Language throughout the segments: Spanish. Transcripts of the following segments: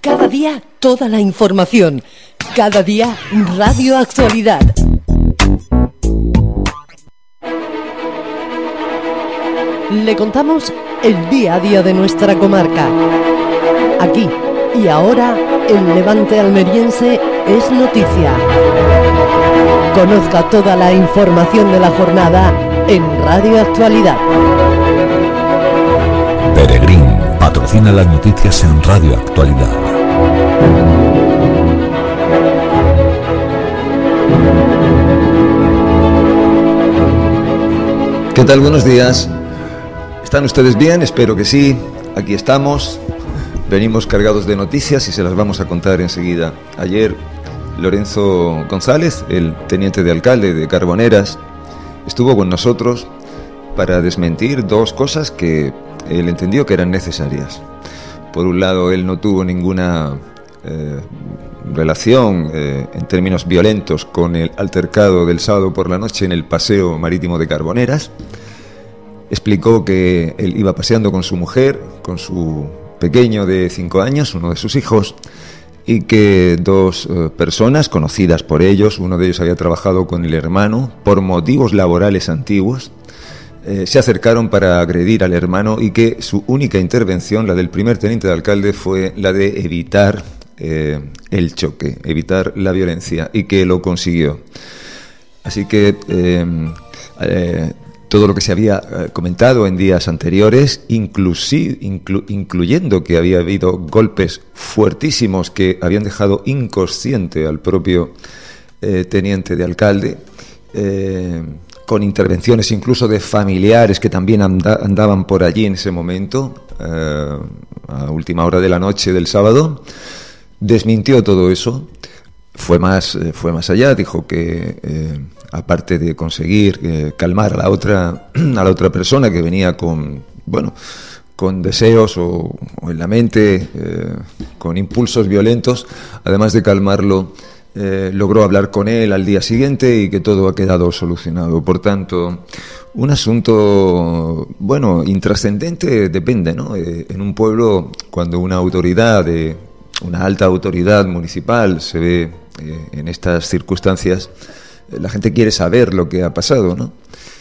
Cada día toda la información. Cada día Radio Actualidad. Le contamos el día a día de nuestra comarca. Aquí y ahora, el Levante almeriense es noticia. Conozca toda la información de la jornada en Radio Actualidad. Peregrín patrocina las noticias en Radio Actualidad. ¿Qué tal? Buenos días. ¿Están ustedes bien? Espero que sí. Aquí estamos. Venimos cargados de noticias y se las vamos a contar enseguida. Ayer, Lorenzo González, el teniente de alcalde de Carboneras, estuvo con nosotros para desmentir dos cosas que él entendió que eran necesarias. Por un lado, él no tuvo ninguna relación en términos violentos con el altercado del sábado por la noche en el paseo marítimo de Carboneras. Explicó que él iba paseando con su mujer, con su pequeño de 5 años, uno de sus hijos, y que dos personas conocidas por ellos, uno de ellos había trabajado con el hermano por motivos laborales antiguos, se acercaron para agredir al hermano y que su única intervención, la del primer teniente de alcalde, fue la de evitar el choque, evitar la violencia, y que lo consiguió. Así que todo lo que se había comentado en días anteriores, incluyendo que había habido golpes fuertísimos que habían dejado inconsciente al propio teniente de alcalde, con intervenciones incluso de familiares que también andaban por allí en ese momento, a última hora de la noche del sábado, desmintió todo eso. Fue más allá, dijo que aparte de conseguir calmar a la otra persona que venía con deseos o en la mente, con impulsos violentos, además de calmarlo, logró hablar con él al día siguiente y que todo ha quedado solucionado. Por tanto, un asunto, intrascendente depende, ¿no? En un pueblo, cuando una alta autoridad municipal se ve en estas circunstancias, la gente quiere saber lo que ha pasado, ¿no?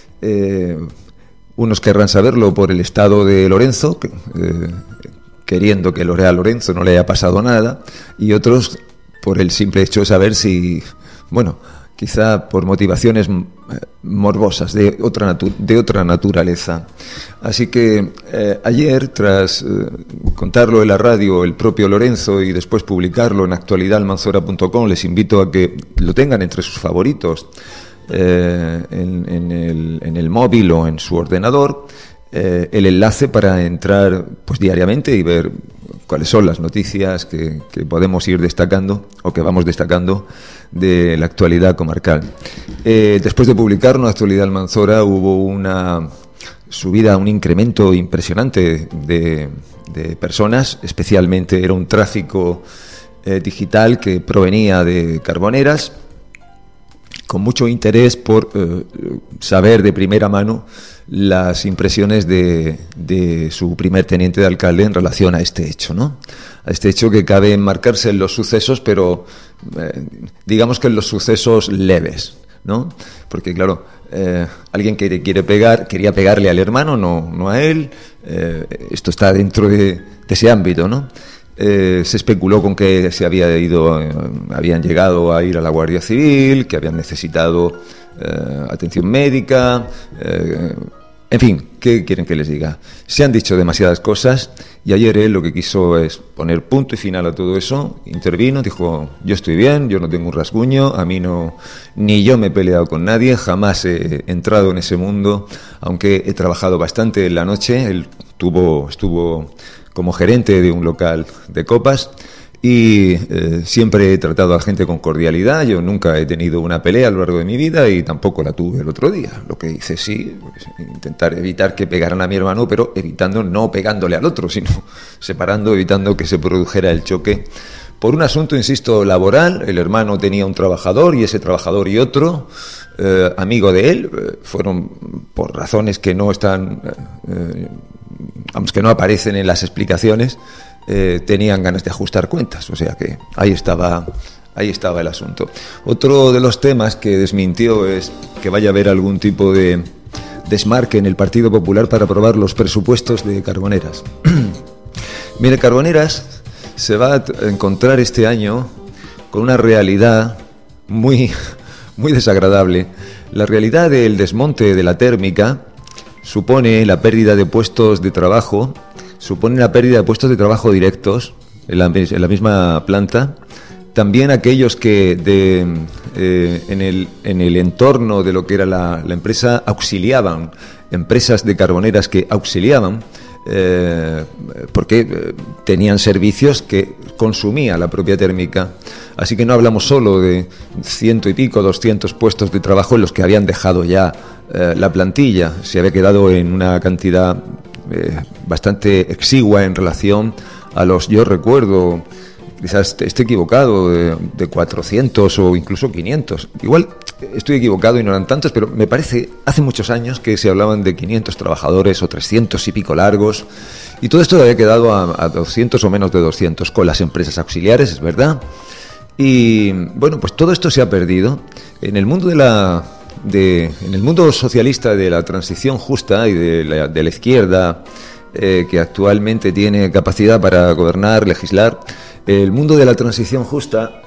Unos querrán saberlo por el estado de Lorenzo, queriendo que a Lorenzo no le haya pasado nada, y otros por el simple hecho de saber si, quizá por motivaciones morbosas de otra naturaleza. Así que ayer, tras contarlo en la radio el propio Lorenzo y después publicarlo en actualidadalmanzora.com, les invito a que lo tengan entre sus favoritos en el móvil o en su ordenador, el enlace para entrar diariamente y ver cuáles son las noticias que podemos ir destacando o que vamos destacando de la actualidad comarcal. Después de publicarlo en Actualidad Almanzora hubo una subida, un incremento impresionante de personas, especialmente era un tráfico digital que provenía de Carboneras, con mucho interés por saber de primera mano las impresiones de su primer teniente de alcalde en relación a este hecho, ¿no? A este hecho que cabe enmarcarse en los sucesos, pero digamos que en los sucesos leves, ¿no? Porque claro, alguien que quería pegarle al hermano, no a él. Esto está dentro de ese ámbito, ¿no? Se especuló con que habían llegado a ir a la Guardia Civil, que habían necesitado atención médica, en fin, ¿qué quieren que les diga? Se han dicho demasiadas cosas y ayer él lo que quiso es poner punto y final a todo eso. Intervino, dijo: yo estoy bien, yo no tengo un rasguño, a mí no, ni yo me he peleado con nadie, jamás he entrado en ese mundo, aunque he trabajado bastante en la noche. Él estuvo como gerente de un local de copas y siempre he tratado a la gente con cordialidad. Yo nunca he tenido una pelea a lo largo de mi vida y tampoco la tuve el otro día. Lo que hice sí, intentar evitar que pegaran a mi hermano, pero evitando no pegándole al otro, sino separando, evitando que se produjera el choque. Por un asunto, insisto, laboral. El hermano tenía un trabajador y ese trabajador y otro, amigo de él, fueron por razones que no están, que no aparecen en las explicaciones, tenían ganas de ajustar cuentas. O sea que ahí estaba el asunto. Otro de los temas que desmintió es que vaya a haber algún tipo de desmarque en el Partido Popular para aprobar los presupuestos de Carboneras. Mire, Carboneras se va a encontrar este año con una realidad muy, muy desagradable. La realidad del desmonte de la térmica supone la pérdida de puestos de trabajo, supone la pérdida de puestos de trabajo directos en la misma planta. También aquellos que en el entorno de lo que era la empresa auxiliaban, empresas de Carboneras que auxiliaban, porque tenían servicios que consumía la propia térmica. Así que no hablamos solo de 100 y pico, 200 puestos de trabajo en los que habían dejado ya la plantilla. Se había quedado en una cantidad bastante exigua en relación a los, yo recuerdo, quizás esté equivocado, de 400 o incluso 500. Igual estoy equivocado y no eran tantos, pero me parece hace muchos años que se hablaban de 500 trabajadores o 300 y pico largos, y todo esto había quedado a 200 o menos de 200 con las empresas auxiliares, es verdad. Y bueno, pues todo esto se ha perdido. En el mundo en el mundo socialista de la transición justa y de la izquierda, que actualmente tiene capacidad para gobernar, legislar, el mundo de la transición justa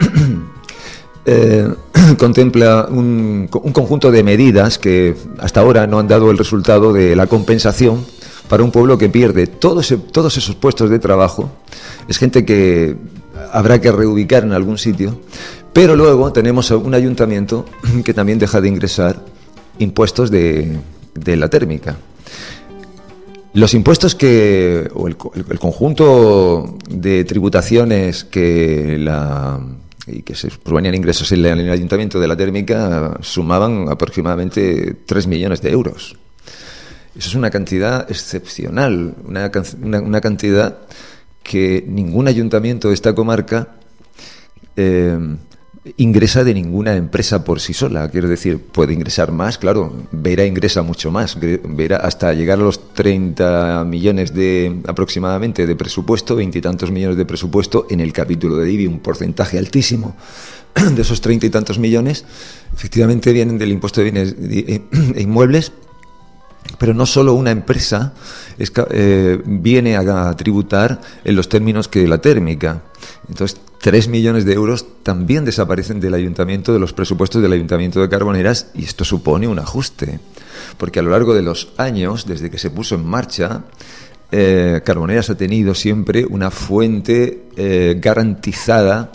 contempla un conjunto de medidas que hasta ahora no han dado el resultado de la compensación para un pueblo que pierde todos esos puestos de trabajo. Es gente que habrá que reubicar en algún sitio, pero luego tenemos un ayuntamiento que también deja de ingresar impuestos de la térmica. Los impuestos o el conjunto de tributaciones que se provenían ingresos en el ayuntamiento de la térmica sumaban aproximadamente 3 millones de euros. Eso es una cantidad excepcional, una cantidad que ningún ayuntamiento de esta comarca ingresa de ninguna empresa por sí sola. Quiero decir, puede ingresar más, claro. Vera ingresa mucho más. Vera hasta llegar a los 30 millones aproximadamente de presupuesto, 20 y tantos millones de presupuesto en el capítulo de IBI, un porcentaje altísimo de esos 30 y tantos millones, efectivamente vienen del impuesto de bienes e inmuebles. Pero no solo una empresa viene a tributar en los términos que la térmica. Entonces, 3 millones de euros también desaparecen del ayuntamiento, de los presupuestos del ayuntamiento de Carboneras, y esto supone un ajuste. Porque a lo largo de los años, desde que se puso en marcha, Carboneras ha tenido siempre una fuente garantizada.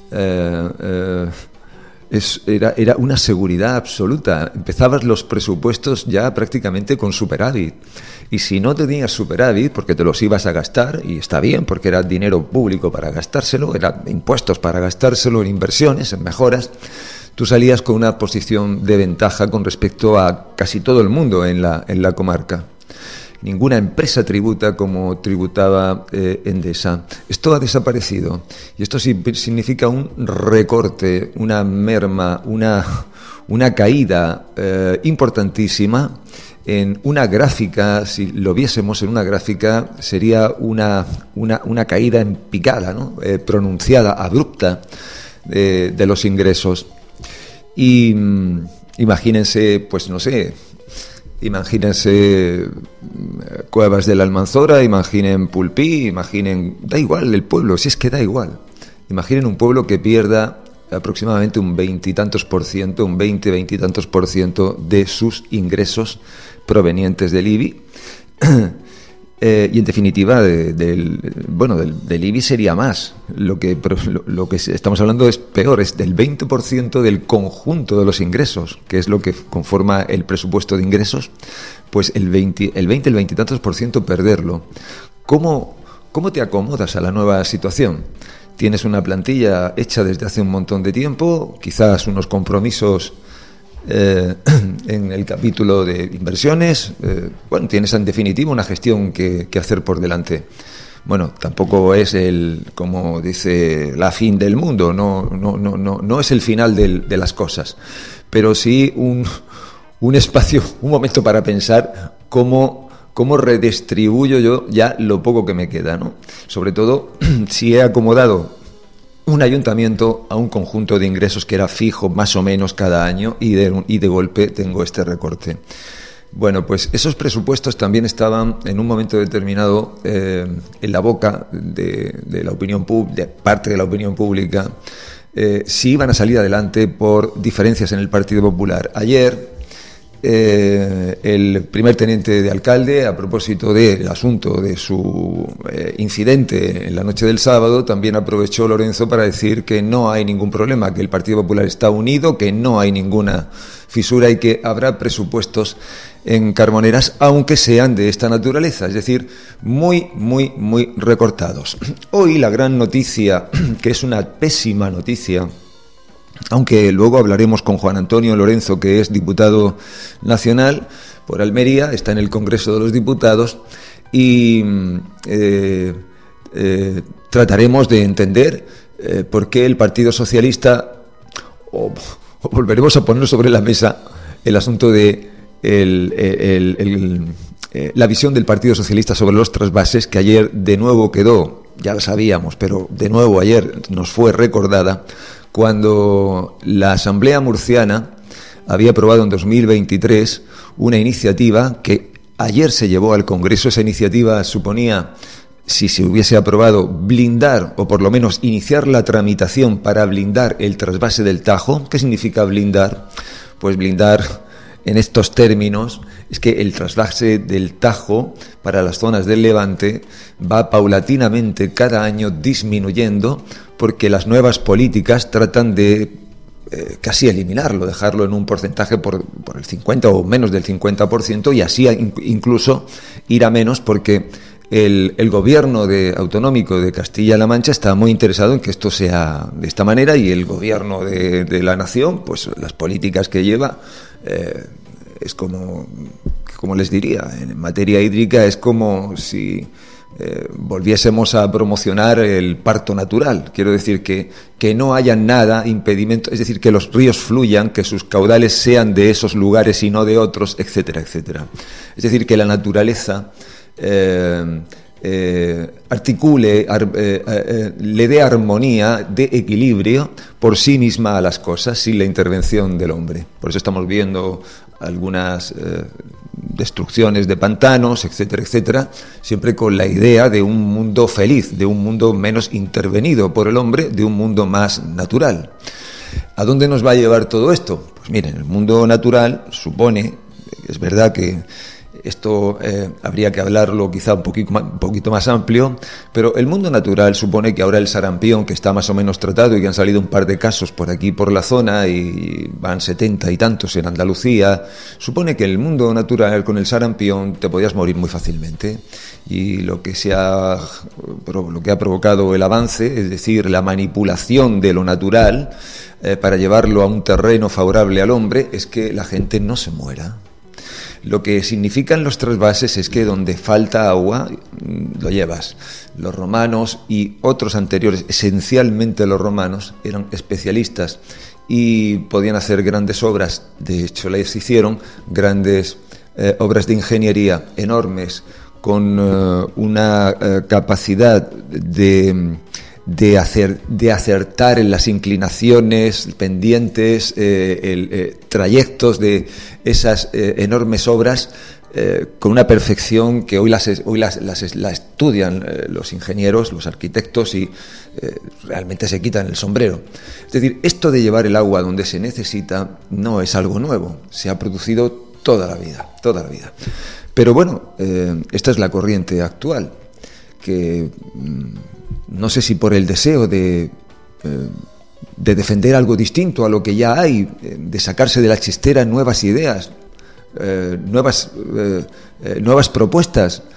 Era una seguridad absoluta. Empezabas los presupuestos ya prácticamente con superávit, y si no tenías superávit, porque te los ibas a gastar, y está bien porque era dinero público para gastárselo, eran impuestos para gastárselo en inversiones, en mejoras, tú salías con una posición de ventaja con respecto a casi todo el mundo en la comarca. Ninguna empresa tributa como tributaba Endesa. Esto ha desaparecido, y esto significa un recorte, una merma, una caída importantísima en una gráfica. Si lo viésemos en una gráfica, sería una caída en picada, ¿no? Pronunciada, abrupta de los ingresos. Y imagínense, pues no sé, imagínense Cuevas de la Almanzora, imaginen Pulpí, da igual el pueblo, si es que da igual. Imaginen un pueblo que pierda aproximadamente un 20 y tantos por ciento, un 20 y tantos por ciento de sus ingresos provenientes del IBI. Y en definitiva del IBI sería más. Lo que estamos hablando es peor, es del 20% del conjunto de los ingresos, que es lo que conforma el presupuesto de ingresos. Pues el 20 y tantos por ciento perderlo. ¿Cómo te acomodas a la nueva situación? Tienes una plantilla hecha desde hace un montón de tiempo, quizás unos compromisos en el capítulo de inversiones, tienes en definitiva una gestión que hacer por delante. Bueno, tampoco es como dice, la fin del mundo, no es el final de las cosas, pero sí un espacio, un momento para pensar cómo cómo redistribuyo yo ya lo poco que me queda, ¿no? Sobre todo si he acomodado un ayuntamiento a un conjunto de ingresos que era fijo más o menos cada año y de golpe tengo este recorte. Bueno, pues esos presupuestos también estaban en un momento determinado en la boca de la opinión pública, de parte de la opinión pública, si iban a salir adelante por diferencias en el Partido Popular. Ayer el primer teniente de alcalde, a propósito del asunto de su incidente en la noche del sábado, también aprovechó Lorenzo para decir que no hay ningún problema, que el Partido Popular está unido, que no hay ninguna fisura y que habrá presupuestos en Carboneras, aunque sean de esta naturaleza, es decir, muy recortados. Hoy la gran noticia, que es una pésima noticia, aunque luego hablaremos con Juan Antonio Lorenzo, que es diputado nacional por Almería, está en el Congreso de los Diputados, y trataremos de entender por qué el Partido Socialista, o volveremos a poner sobre la mesa el asunto de la visión del Partido Socialista sobre los trasvases, que ayer de nuevo quedó, ya lo sabíamos, pero de nuevo ayer nos fue recordada, cuando la Asamblea Murciana había aprobado en 2023 una iniciativa que ayer se llevó al Congreso. Esa iniciativa suponía, si se hubiese aprobado, blindar o por lo menos iniciar la tramitación para blindar el trasvase del Tajo. ¿Qué significa blindar? Pues blindar en estos términos es que el trasvase del Tajo para las zonas del Levante va paulatinamente cada año disminuyendo, porque las nuevas políticas tratan de casi eliminarlo, dejarlo en un porcentaje por el 50 o menos del 50%, y así incluso ir a menos, porque el gobierno autonómico de Castilla-La Mancha está muy interesado en que esto sea de esta manera, y el gobierno de la nación, pues las políticas que lleva, es como les diría, en materia hídrica es como si volviésemos a promocionar el parto natural. Quiero decir que no haya nada impedimento, es decir, que los ríos fluyan, que sus caudales sean de esos lugares y no de otros, etcétera, etcétera. Es decir, que la naturaleza articule, le dé armonía, de equilibrio por sí misma a las cosas, sin la intervención del hombre. Por eso estamos viendo algunas destrucciones de pantanos, etcétera, etcétera, siempre con la idea de un mundo feliz, de un mundo menos intervenido por el hombre, de un mundo más natural. ¿A dónde nos va a llevar todo esto? Pues miren, el mundo natural supone, es verdad que esto habría que hablarlo quizá un poquito más amplio, pero el mundo natural supone que ahora el sarampión, que está más o menos tratado y que han salido un par de casos por aquí por la zona y van 70 y tantos en Andalucía, supone que el mundo natural con el sarampión te podías morir muy fácilmente, y lo que ha provocado el avance, es decir, la manipulación de lo natural para llevarlo a un terreno favorable al hombre, es que la gente no se muera. Lo que significan los trasvases es que donde falta agua, lo llevas. Los romanos y otros anteriores, esencialmente los romanos, eran especialistas y podían hacer grandes obras. De hecho, les hicieron grandes obras de ingeniería enormes, con una capacidad de acertar en las inclinaciones, pendientes, trayectos de esas enormes obras, con una perfección que hoy la estudian los ingenieros, los arquitectos, y realmente se quitan el sombrero. Es decir, esto de llevar el agua donde se necesita no es algo nuevo, se ha producido toda la vida. Pero bueno, esta es la corriente actual, que no sé si por el deseo de defender algo distinto a lo que ya hay, de sacarse de la chistera nuevas ideas, nuevas propuestas,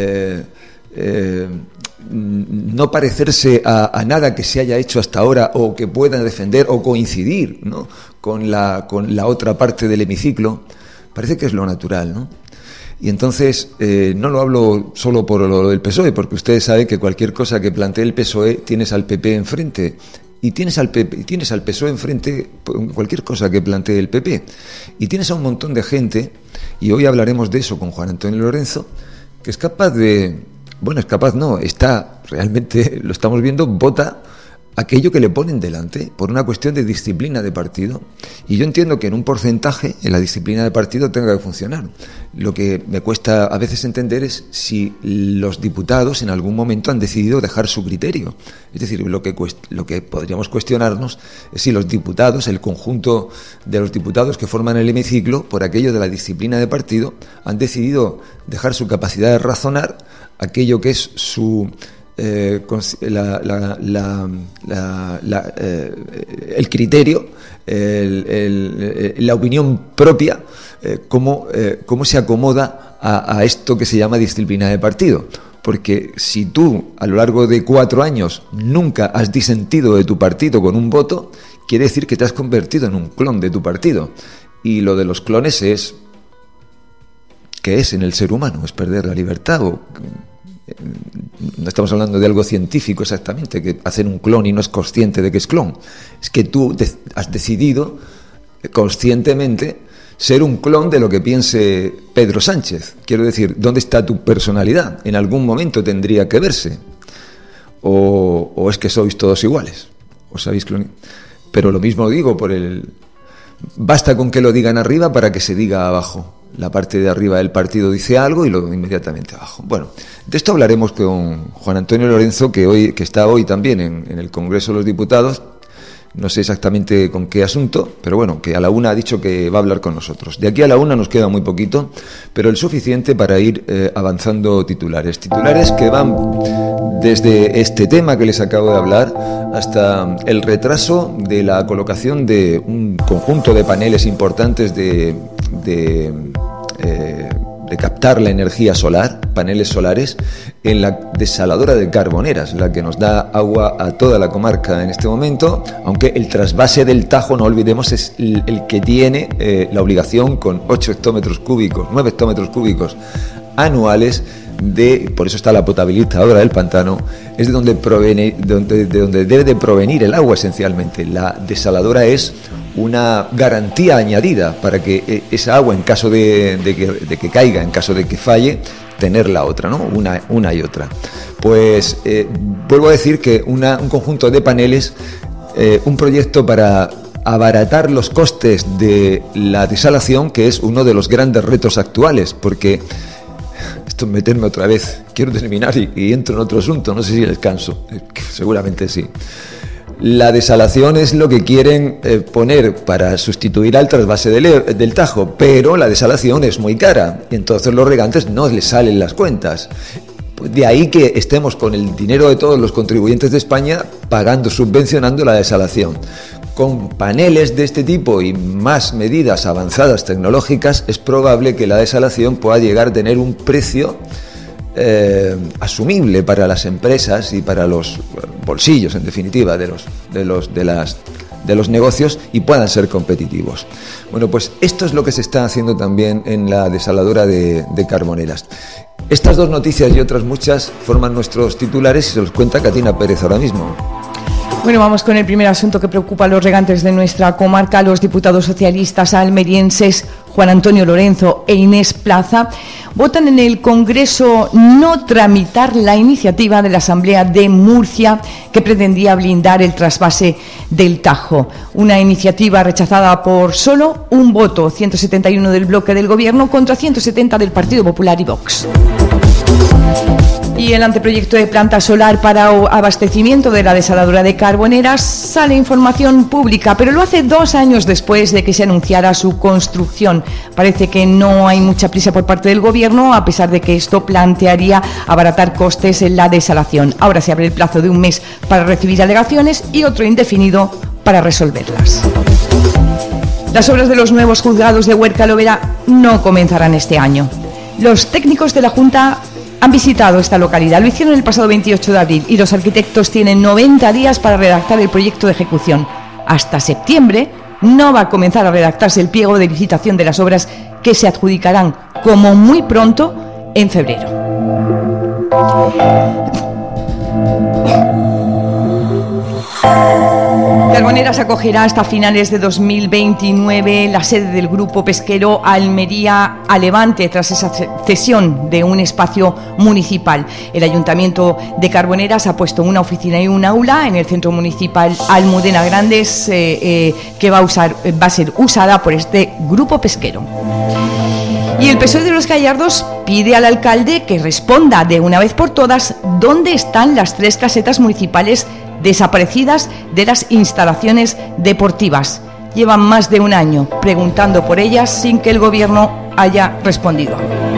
no parecerse a nada que se haya hecho hasta ahora o que pueda defender o coincidir, ¿no?, con la otra parte del hemiciclo, parece que es lo natural, ¿no? Y entonces, no lo hablo solo por lo del PSOE, porque ustedes saben que cualquier cosa que plantee el PSOE tienes al PP enfrente. Y tienes al PSOE enfrente cualquier cosa que plantee el PP. Y tienes a un montón de gente, y hoy hablaremos de eso con Juan Antonio Lorenzo, que es capaz de... Bueno, es capaz, no, está, realmente lo estamos viendo, vota aquello que le ponen delante por una cuestión de disciplina de partido. Y yo entiendo que en un porcentaje, en la disciplina de partido tenga que funcionar. Lo que me cuesta a veces entender es si los diputados en algún momento han decidido dejar su criterio. Es decir, lo que podríamos cuestionarnos es si los diputados, el conjunto de los diputados que forman el hemiciclo, por aquello de la disciplina de partido, han decidido dejar su capacidad de razonar, aquello que es su... el criterio, la opinión propia, cómo se acomoda a esto que se llama disciplina de partido. Porque si tú, a lo largo de 4 años, nunca has disentido de tu partido con un voto, quiere decir que te has convertido en un clon de tu partido. Y lo de los clones es... ¿qué es en el ser humano? ¿Es perder la libertad? No estamos hablando de algo científico exactamente, que hacer un clon y no es consciente de que es clon. Es que tú has decidido conscientemente ser un clon de lo que piense Pedro Sánchez. Quiero decir, ¿dónde está tu personalidad? En algún momento tendría que verse. O es que sois todos iguales. ¿Os habéis clonado? Pero lo mismo digo por el... Basta con que lo digan arriba para que se diga abajo. La parte de arriba del partido dice algo y lo inmediatamente abajo. Bueno, de esto hablaremos con Juan Antonio Lorenzo, que está hoy también en el Congreso de los Diputados. No sé exactamente con qué asunto, pero bueno, que a la 1 ha dicho que va a hablar con nosotros. De aquí a la 1 nos queda muy poquito, pero el suficiente para ir avanzando titulares. Titulares que van desde este tema que les acabo de hablar hasta el retraso de la colocación de un conjunto de paneles importantes de captar la energía solar, paneles solares, en la desaladora de Carboneras, la que nos da agua a toda la comarca en este momento, aunque el trasvase del Tajo, no olvidemos, es el que tiene la obligación con 9 hectómetros cúbicos anuales por eso está la potabilizadora del pantano, es de donde debe de provenir el agua esencialmente. La desaladora es una garantía añadida para que esa agua, en caso de que caiga, en caso de que falle, tener la otra, ¿no? Una y otra. Pues vuelvo a decir que un conjunto de paneles, un proyecto para abaratar los costes de la desalación, que es uno de los grandes retos actuales, porque esto es meterme otra vez, quiero terminar y entro en otro asunto, no sé si les canso, seguramente sí. La desalación es lo que quieren poner para sustituir al trasvase del Tajo, pero la desalación es muy cara, y entonces los regantes no les salen las cuentas. De ahí que estemos con el dinero de todos los contribuyentes de España subvencionando la desalación. Con paneles de este tipo y más medidas avanzadas tecnológicas, es probable que la desalación pueda llegar a tener un precio asumible para las empresas y para los bolsillos, en definitiva, de los negocios, y puedan ser competitivos. Bueno, pues esto es lo que se está haciendo también en la desaladora de Carboneras. Estas dos noticias y otras muchas forman nuestros titulares y se los cuenta Catina Pérez ahora mismo. Bueno, vamos con el primer asunto que preocupa a los regantes de nuestra comarca. Los diputados socialistas almerienses Juan Antonio Lorenzo e Inés Plaza votan en el Congreso no tramitar la iniciativa de la Asamblea de Murcia que pretendía blindar el trasvase del Tajo. Una iniciativa rechazada por solo un voto, 171 del bloque del Gobierno contra 170 del Partido Popular y Vox. Y el anteproyecto de planta solar para abastecimiento de la desaladora de Carboneras sale información pública, pero lo hace 2 años después de que se anunciara su construcción. Parece que no hay mucha prisa por parte del Gobierno, a pesar de que esto plantearía abaratar costes en la desalación. Ahora se abre el plazo de 1 mes para recibir alegaciones y otro indefinido para resolverlas. Las obras de los nuevos juzgados de Huerca Lovera no comenzarán este año. Los técnicos de la Junta han visitado esta localidad, lo hicieron el pasado 28 de abril y los arquitectos tienen 90 días para redactar el proyecto de ejecución. Hasta septiembre no va a comenzar a redactarse el pliego de licitación de las obras que se adjudicarán como muy pronto en febrero. Carboneras acogerá hasta finales de 2029 la sede del grupo pesquero Almería a Levante tras esa cesión de un espacio municipal. El Ayuntamiento de Carboneras ha puesto una oficina y un aula en el centro municipal Almudena Grandes que va a ser usada por este grupo pesquero. Y el PSOE de Los Gallardos pide al alcalde que responda de una vez por todas dónde están las 3 casetas municipales desaparecidas de las instalaciones deportivas. Llevan más de un año preguntando por ellas sin que el gobierno haya respondido.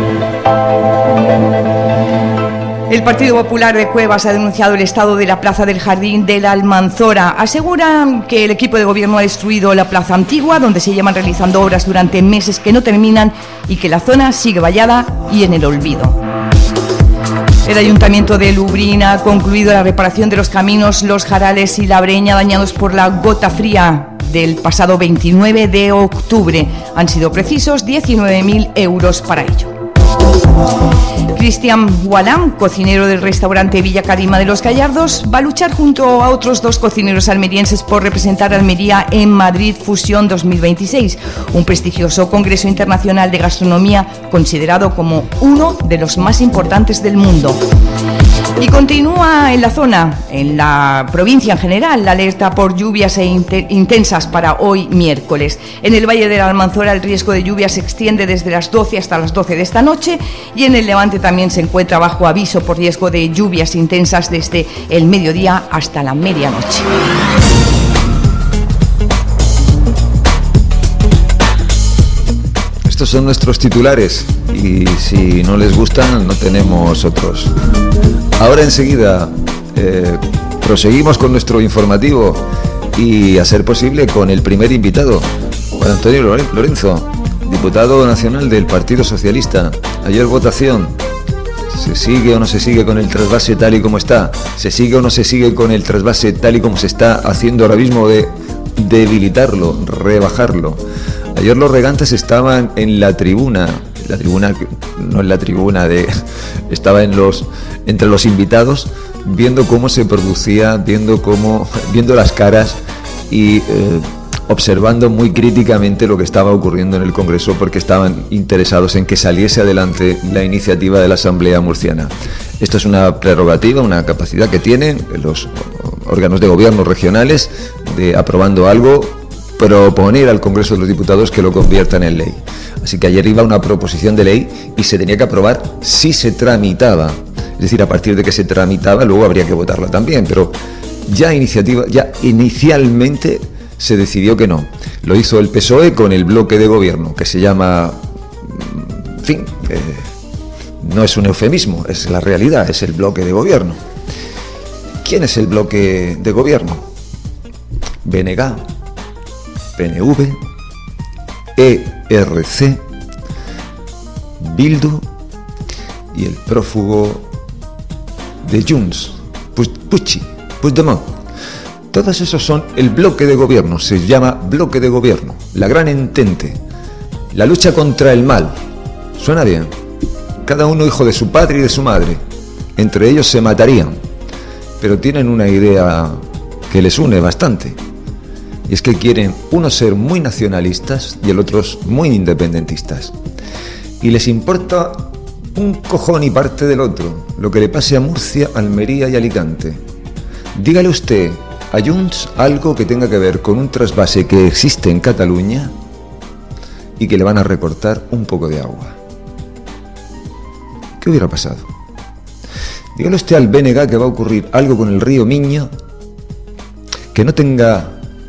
El Partido Popular de Cuevas ha denunciado el estado de la plaza del Jardín de la Almanzora. Aseguran que el equipo de gobierno ha destruido la plaza antigua, donde se llevan realizando obras durante meses que no terminan y que la zona sigue vallada y en el olvido. El Ayuntamiento de Lubrión ha concluido la reparación de los caminos Los Jarales y La Breña dañados por la gota fría del pasado 29 de octubre. Han sido precisos 19.000 euros para ello. Cristian Gualam, cocinero del restaurante Villa Carima de Los Gallardos, va a luchar junto a otros 2 cocineros almerienses por representar a Almería en Madrid Fusión 2026, un prestigioso congreso internacional de gastronomía considerado como uno de los más importantes del mundo. Y continúa en la zona, en la provincia en general, la alerta por lluvias intensas para hoy miércoles. En el Valle de la Almanzora el riesgo de lluvia se extiende desde las 12 hasta las 12 de esta noche y en el Levante también se encuentra bajo aviso por riesgo de lluvias intensas desde el mediodía hasta la medianoche. Estos son nuestros titulares y si no les gustan no tenemos otros. Ahora enseguida proseguimos con nuestro informativo y a ser posible con el primer invitado, Juan Antonio Lorenzo, diputado nacional del Partido Socialista. Ayer votación. ¿Se sigue o no se sigue con el trasvase tal y como está? ¿Se sigue o no se sigue con el trasvase tal y como se está haciendo ahora mismo de debilitarlo, rebajarlo? Ayer los regantes estaban en la tribuna no en la tribuna estaba entre los invitados, viendo cómo se producía, viendo las caras y observando muy críticamente lo que estaba ocurriendo en el Congreso, porque estaban interesados en que saliese adelante la iniciativa de la Asamblea Murciana. Esto es una prerrogativa, una capacidad que tienen los órganos de gobierno regionales de, aprobando algo, proponer al Congreso de los Diputados que lo conviertan en ley. Así que ayer iba una proposición de ley y se tenía que aprobar si se tramitaba. Es decir, a partir de que se tramitaba, luego habría que votarla también, pero ya inicialmente se decidió que no. Lo hizo el PSOE con el bloque de gobierno, que se llama, en fin, no es un eufemismo, es la realidad, es el bloque de gobierno. ¿Quién es el bloque de gobierno? BNG, PNV, ERC, Bildu y el prófugo de Junts, Puigdemont. Todos esos son el bloque de gobierno, se llama bloque de gobierno, la gran entente, la lucha contra el mal. ¿Suena bien? Cada uno hijo de su padre y de su madre. Entre ellos se matarían, pero tienen una idea que les une bastante. Y es que quieren unos ser muy nacionalistas y el otros muy independentistas. Y les importa un cojón y parte del otro lo que le pase a Murcia, Almería y Alicante. Dígale usted a Junts algo que tenga que ver con un trasvase que existe en Cataluña y que le van a recortar un poco de agua. ¿Qué hubiera pasado? Dígale usted al BNG que va a ocurrir algo con el río Miño que no tenga...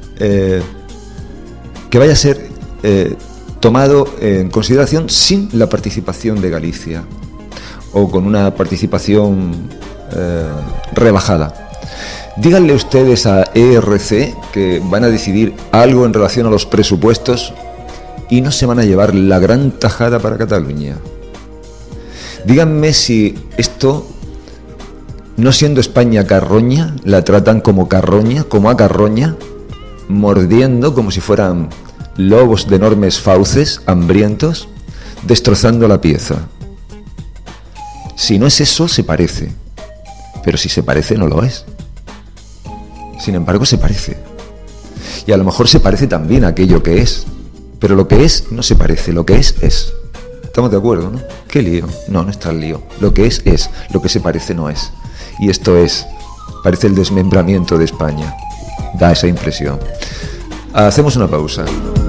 que vaya a ser tomado en consideración sin la participación de Galicia o con una participación rebajada. Díganle ustedes a ERC que van a decidir algo en relación a los presupuestos y no se van a llevar la gran tajada para Cataluña. Díganme si esto, no siendo España carroña, la tratan como carroña, como a carroña, mordiendo como si fueran lobos de enormes fauces, hambrientos, destrozando la pieza. Si no es eso, se parece. Pero si se parece, no lo es. Sin embargo, se parece. Y a lo mejor se parece también a aquello que es, pero lo que es no se parece, lo que es. ¿Estamos de acuerdo, no? ¿Qué lío? No está el lío. Lo que es, lo que se parece no es. Y esto parece el desmembramiento de España. Da esa impresión. Hacemos una pausa.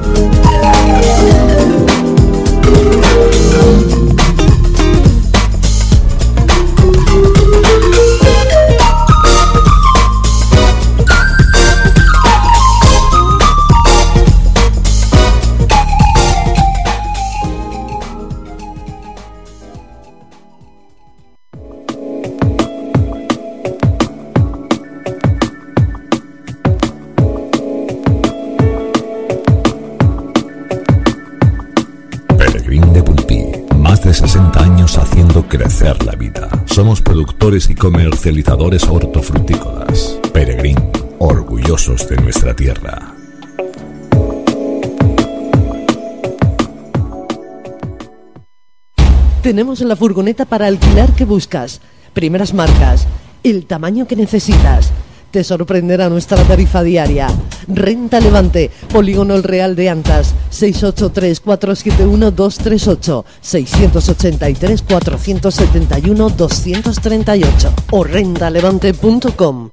De 60 años haciendo crecer la vida. Somos productores y comercializadores hortofrutícolas. Peregrín, orgullosos de nuestra tierra. Tenemos la furgoneta para alquilar que buscas. Primeras marcas, el tamaño que necesitas. Te sorprenderá nuestra tarifa diaria. Renta Levante, Polígono El Real de Antas, 683-471-238, 683-471-238 o rentalevante.com.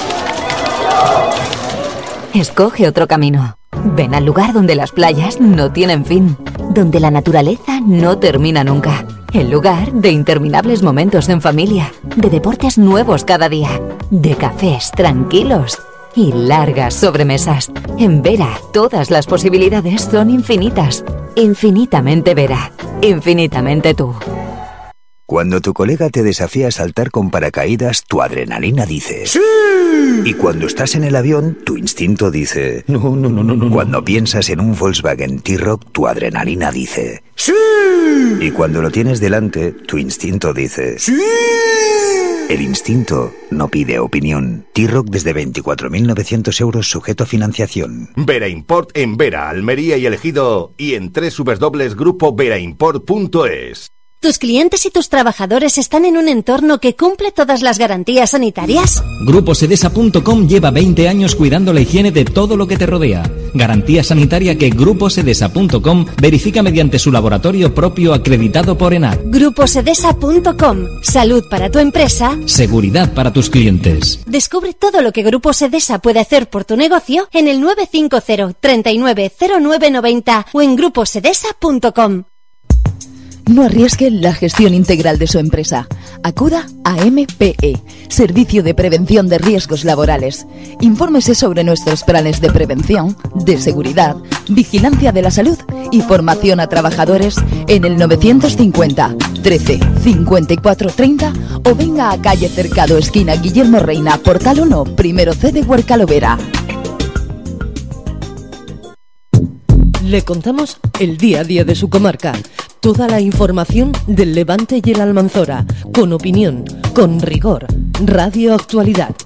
Escoge otro camino. Ven al lugar donde las playas no tienen fin, donde la naturaleza no termina nunca. El lugar de interminables momentos en familia, de deportes nuevos cada día, de cafés tranquilos y largas sobremesas. En Vera, todas las posibilidades son infinitas. Infinitamente Vera, infinitamente tú. Cuando tu colega te desafía a saltar con paracaídas, tu adrenalina dice ¡sí! Y cuando estás en el avión, tu instinto dice no. Cuando piensas en un Volkswagen T-Roc, tu adrenalina dice ¡sí! Y cuando lo tienes delante, tu instinto dice ¡sí! El instinto no pide opinión. T-Roc desde 24.900 euros sujeto a financiación. Vera Import en Vera, Almería y El Ejido y en www.grupoveraImport.es. ¿Tus clientes y tus trabajadores están en un entorno que cumple todas las garantías sanitarias? GrupoSedesa.com lleva 20 años cuidando la higiene de todo lo que te rodea. Garantía sanitaria que GrupoSedesa.com verifica mediante su laboratorio propio acreditado por ENAC. GrupoSedesa.com. Salud para tu empresa. Seguridad para tus clientes. Descubre todo lo que Grupo Sedesa puede hacer por tu negocio en el 950 39 09 90 o en gruposedesa.com. No arriesgue la gestión integral de su empresa. Acuda a MPE, Servicio de Prevención de Riesgos Laborales. Infórmese sobre nuestros planes de prevención, de seguridad, vigilancia de la salud y formación a trabajadores en el 950 13 54 30 o venga a calle Cercado, esquina Guillermo Reina, Portal 1, primero C de Huercalovera. Le contamos el día a día de su comarca. Toda la información del Levante y el Almanzora, con opinión, con rigor. Radio Actualidad.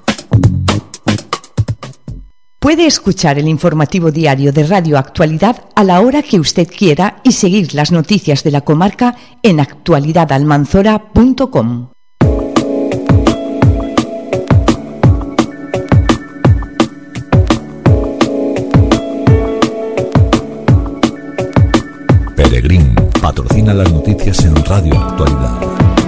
Puede escuchar el informativo diario de Radio Actualidad a la hora que usted quiera y seguir las noticias de la comarca en actualidadalmanzora.com. Peregrín patrocina las noticias en Radio Actualidad.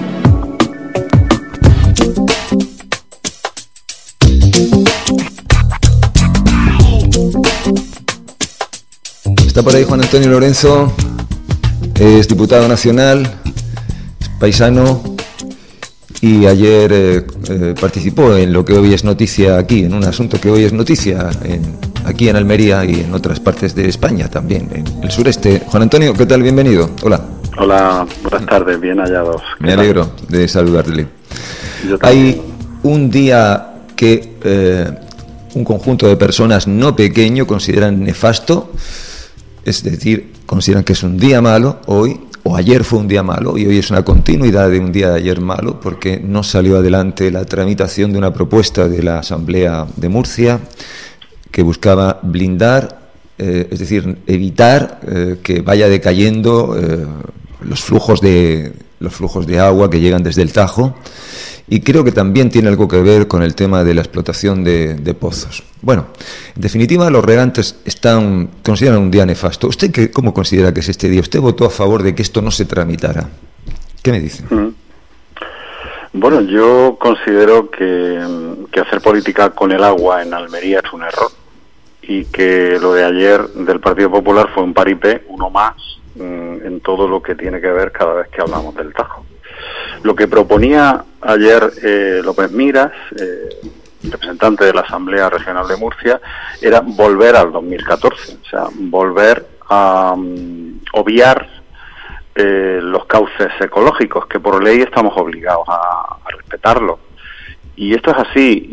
Está por ahí Juan Antonio Lorenzo, es diputado nacional, es paisano y ayer participó en lo que hoy es noticia aquí, en un asunto que hoy es noticia aquí en Almería y en otras partes de España también, en el sureste. Juan Antonio, ¿qué tal? Bienvenido. Hola. Hola, buenas tardes, bien hallados. Me alegro de saludarle. Hay un día que un conjunto de personas no pequeño consideran nefasto, es decir, consideran que es un día malo hoy, o ayer fue un día malo, y hoy es una continuidad de un día de ayer malo, porque no salió adelante la tramitación de una propuesta de la Asamblea de Murcia que buscaba blindar, es decir, evitar que vaya decayendo los flujos de los flujos de agua que llegan desde el Tajo, y creo que también tiene algo que ver con el tema de la explotación de pozos. Bueno, en definitiva, los regantes consideran un día nefasto. ¿Usted cómo considera que es este día? ¿Usted votó a favor de que esto no se tramitara? ¿Qué me dice? Bueno, yo considero que hacer política con el agua en Almería es un error, y que lo de ayer del Partido Popular fue un paripé, uno más, en todo lo que tiene que ver cada vez que hablamos del Tajo. Lo que proponía ayer López Miras, representante de la Asamblea Regional de Murcia, era volver al 2014, o sea, volver a obviar los cauces ecológicos, que por ley estamos obligados a respetarlos. Y esto es así,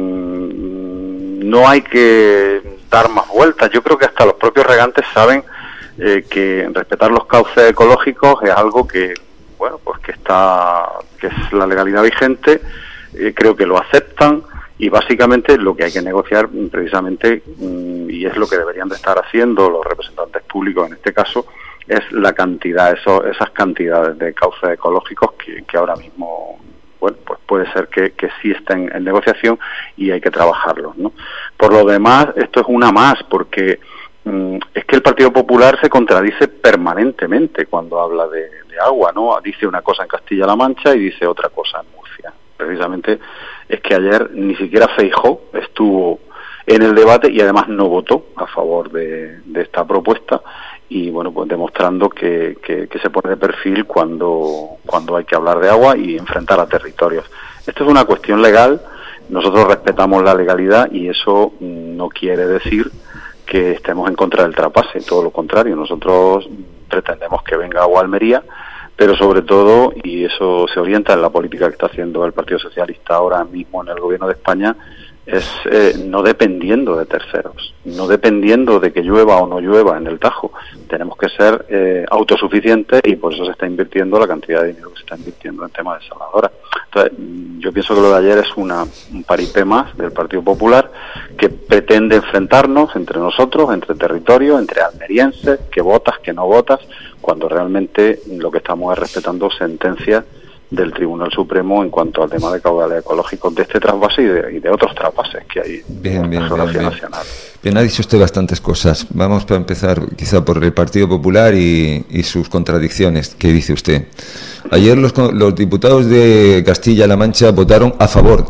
no hay que dar más vueltas. Yo creo que hasta los propios regantes saben que respetar los cauces ecológicos es algo que, bueno, pues que es la legalidad vigente. Creo que lo aceptan, y básicamente lo que hay que negociar precisamente, y es lo que deberían de estar haciendo los representantes públicos en este caso, es la cantidad, esas cantidades de cauces ecológicos que ahora mismo, bueno, pues puede ser que sí estén en negociación, y hay que trabajarlos, ¿no? Por lo demás, esto es una más, porque es que el Partido Popular se contradice permanentemente cuando habla de agua, ¿no? Dice una cosa en Castilla-La Mancha y dice otra cosa en Murcia. Precisamente es que ayer ni siquiera Feijóo estuvo en el debate, y además no votó a favor de esta propuesta, y bueno, pues demostrando que se pone de perfil cuando hay que hablar de agua y enfrentar a territorios. Esto es una cuestión legal, nosotros respetamos la legalidad, y eso no quiere decir que estemos en contra del trapase, todo lo contrario. Nosotros pretendemos que venga agua a Almería, pero sobre todo, y eso se orienta en la política que está haciendo el Partido Socialista ahora mismo en el Gobierno de España, es no dependiendo de terceros, no dependiendo de que llueva o no llueva en el Tajo. Tenemos que ser autosuficientes, y por eso se está invirtiendo la cantidad de dinero que se está invirtiendo en temas de desaladoras. Entonces, yo pienso que lo de ayer es un paripé más del Partido Popular, que pretende enfrentarnos entre nosotros, entre territorios, entre almerienses, que votas, que no votas, cuando realmente lo que estamos es respetando sentencias del Tribunal Supremo en cuanto al tema de caudales ecológicos de este trasvase y de otros trasvases que hay en la geografía nacional. Bien, ha dicho usted bastantes cosas. Vamos a empezar quizá por el Partido Popular y sus contradicciones. ¿Qué dice usted? Ayer los diputados de Castilla-La Mancha votaron a favor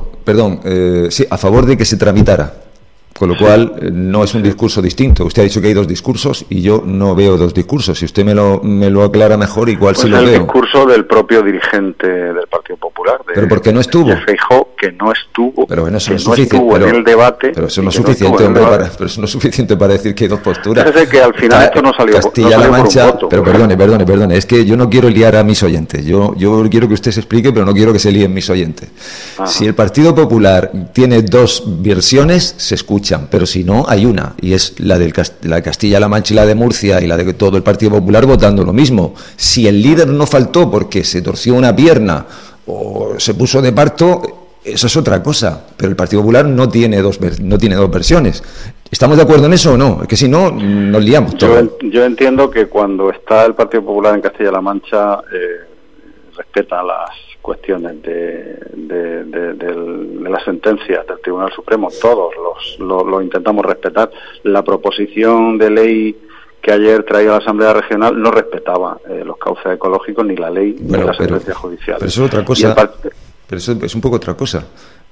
de que se tramitara. Con lo cual, no es un discurso distinto. Usted ha dicho que hay dos discursos, y yo no veo dos discursos. Si usted me lo aclara mejor, igual pues sí lo veo. Es el discurso del propio dirigente del Partido Popular. Pero porque no estuvo. Feijóo, que no estuvo. Pero bueno, eso no es suficiente. Estuvo en el debate. Pero eso no es suficiente, hombre, pero eso no es suficiente para decir que hay dos posturas. Fíjese que al final esto no salió. Castilla-La Mancha. Por un voto. Pero perdone. Es que yo no quiero liar a mis oyentes. Yo quiero que usted se explique, pero no quiero que se líen mis oyentes. Ajá. Si el Partido Popular tiene dos versiones, se escuchan, pero si no, hay una, y es la de Castilla-La Mancha y la de Murcia, y la de todo el Partido Popular votando lo mismo. Si el líder no faltó porque se torció una pierna o se puso de parto, eso es otra cosa, pero el Partido Popular no tiene dos versiones. ¿Estamos de acuerdo en eso o no? Es que si no, nos liamos todos. Yo entiendo que cuando está el Partido Popular en Castilla-La Mancha, respeta las cuestiones de las sentencias del Tribunal Supremo. Todos lo intentamos respetar. La proposición de ley que ayer traía la Asamblea Regional no respetaba los cauces ecológicos, ni la ley, ni la sentencia judicial. Pero eso es otra cosa. Pero eso es un poco otra cosa.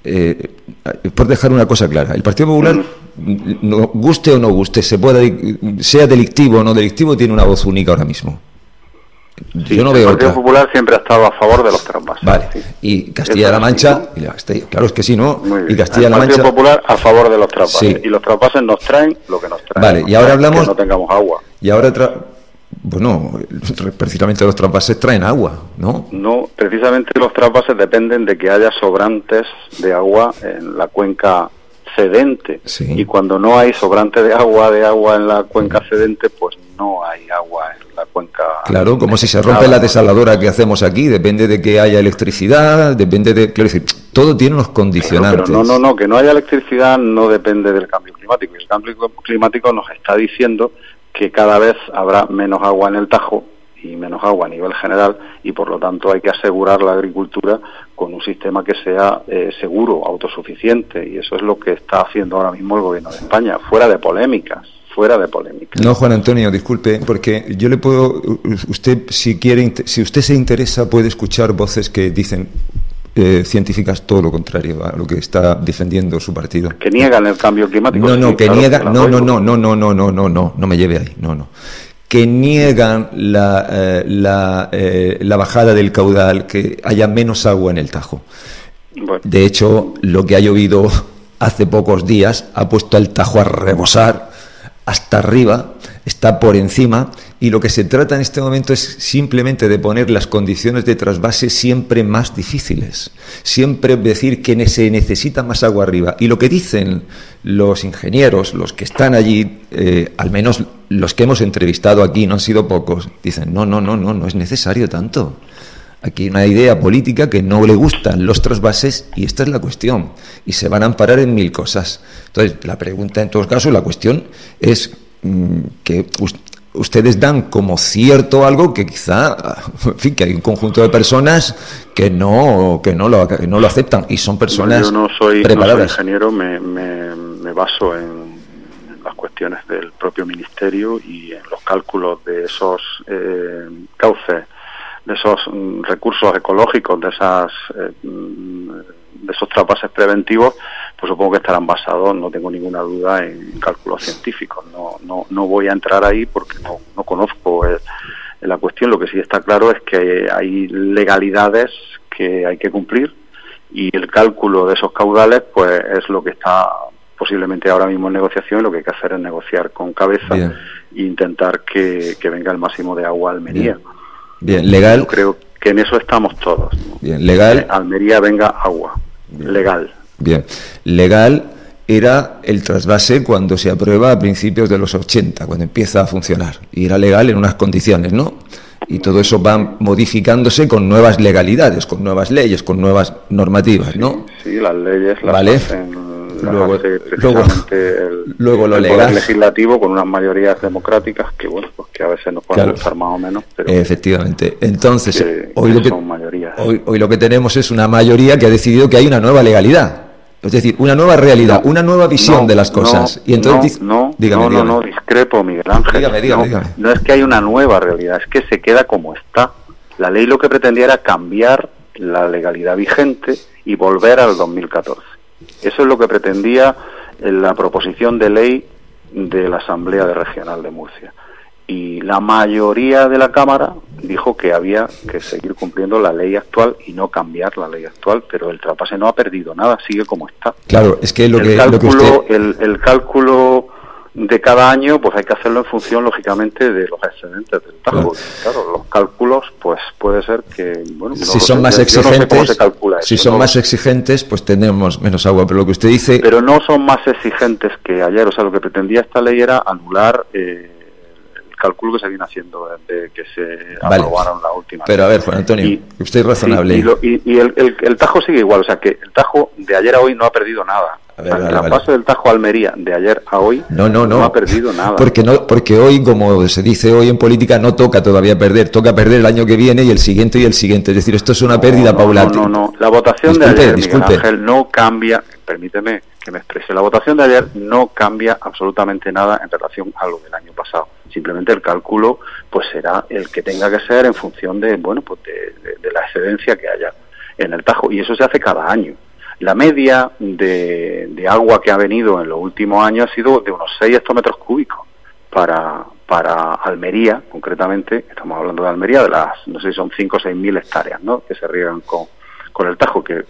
Por dejar una cosa clara, el Partido Popular, no, guste o no guste, sea delictivo o no delictivo, tiene una voz única ahora mismo. Sí, yo no veo el Partido otra. Popular siempre ha estado a favor de los trasvases. Vale, sí. Y Castilla-La Mancha, claro, es que sí, ¿no? Y Castilla-La Mancha. El Partido Popular a favor de los trasvases. Sí. Y los trasvases nos traen lo que nos traen. Vale, y ahora hablamos. Que no tengamos agua. Y ahora bueno, precisamente los trasvases traen agua, ¿no? No, precisamente los trasvases dependen de que haya sobrantes de agua en la cuenca cedente. Sí. Y cuando no hay sobrante de agua en la cuenca cedente, pues no hay agua en la cuenca. Claro, como si se rompe la desaladora que hacemos aquí, depende de que haya electricidad, depende de, quiero decir, todo tiene unos condicionantes. Pero no, que no haya electricidad no depende del cambio climático. El cambio climático nos está diciendo que cada vez habrá menos agua en el Tajo y menos agua a nivel general, y por lo tanto hay que asegurar la agricultura con un sistema que sea seguro, autosuficiente, y eso es lo que está haciendo ahora mismo el gobierno de España, fuera de polémicas. No, Juan Antonio, disculpe, porque yo le puedo, usted si quiere, si usted se interesa, puede escuchar voces que dicen científicas todo lo contrario a lo que está defendiendo su partido. Que niegan el cambio climático. No me lleve ahí, no. Que niegan la bajada del caudal, que haya menos agua en el Tajo. Bueno. De hecho, lo que ha llovido hace pocos días ha puesto al Tajo a rebosar hasta arriba, está por encima, y lo que se trata en este momento es simplemente de poner las condiciones de trasvase siempre más difíciles, siempre decir que se necesita más agua arriba. Y lo que dicen los ingenieros, los que están allí, al menos los que hemos entrevistado aquí, no han sido pocos, dicen no es necesario tanto. Aquí hay una idea política que no le gustan los trasvases, y esta es la cuestión, y se van a amparar en 1000 cosas. Entonces, la pregunta en todos casos, la cuestión es que ustedes dan como cierto algo que quizá, en fin, que hay un conjunto de personas que no lo aceptan, y son personas Yo no soy preparadas. ingeniero, me baso en las cuestiones del propio ministerio y en los cálculos de esos cauces, de esos recursos ecológicos, de esos trasvases preventivos, pues supongo que estarán basados, no tengo ninguna duda, en cálculos científicos. No voy a entrar ahí porque no conozco la cuestión. Lo que sí está claro es que hay legalidades que hay que cumplir, y el cálculo de esos caudales pues es lo que está posiblemente ahora mismo en negociación, y lo que hay que hacer es negociar con cabeza e intentar que venga el máximo de agua a Almería. Bien, legal. Yo creo que en eso estamos todos, ¿no? Bien, legal. Almería venga agua. Bien. Legal. Bien, legal era el trasvase cuando se aprueba a principios de los 80, cuando empieza a funcionar, y era legal en unas condiciones, ¿no? Y todo eso va modificándose con nuevas legalidades, con nuevas leyes, con nuevas normativas, ¿no? Sí, las leyes las ¿vale? hacen. Luego lo el legal poder legislativo con unas mayorías democráticas que bueno, pues que a veces nos pueden gustar más o menos, pero efectivamente. Entonces hoy hoy lo que tenemos es una mayoría que ha decidido que hay una nueva legalidad, es decir, una nueva realidad, una nueva visión de las cosas. Y entonces dígame. Discrepo, Miguel Ángel. Dígame. No es que hay una nueva realidad, es que se queda como está. La ley lo que pretendía era cambiar la legalidad vigente y volver al 2014. Eso es lo que pretendía la proposición de ley de la Asamblea Regional de Murcia. Y la mayoría de la Cámara dijo que había que seguir cumpliendo la ley actual y no cambiar la ley actual, pero el trasvase no ha perdido nada, sigue como está. Claro, es que el cálculo de cada año, pues hay que hacerlo en función, lógicamente, de los excedentes del Tajo. Claro, los cálculos, pues puede ser que, bueno, si son más exigentes, más exigentes, pues tenemos menos agua. Pero lo que usted dice, pero no son más exigentes que ayer. O sea, lo que pretendía esta ley era anular el cálculo que se viene haciendo desde que se aprobaron la última. Pero a ver, Juan Antonio, usted es razonable. Y el Tajo sigue igual. O sea, que el Tajo de ayer a hoy no ha perdido nada. El traspaso del Tajo a Almería de ayer a hoy no ha perdido nada. Porque hoy, como se dice hoy en política, no toca todavía perder, toca perder el año que viene y el siguiente y el siguiente. Es decir, esto es una pérdida paulatina. No. La votación de ayer, Miguel Ángel, no cambia, permíteme que me exprese, la votación de ayer no cambia absolutamente nada en relación a lo del año pasado. Simplemente el cálculo pues será el que tenga que ser en función de la excedencia que haya en el Tajo, y eso se hace cada año. La media de agua que ha venido en los últimos años ha sido de unos 6 hectómetros cúbicos para Almería, concretamente. Estamos hablando de Almería, de las, no sé si son 5 o 6 mil hectáreas, ¿no?, que se riegan con el Tajo, que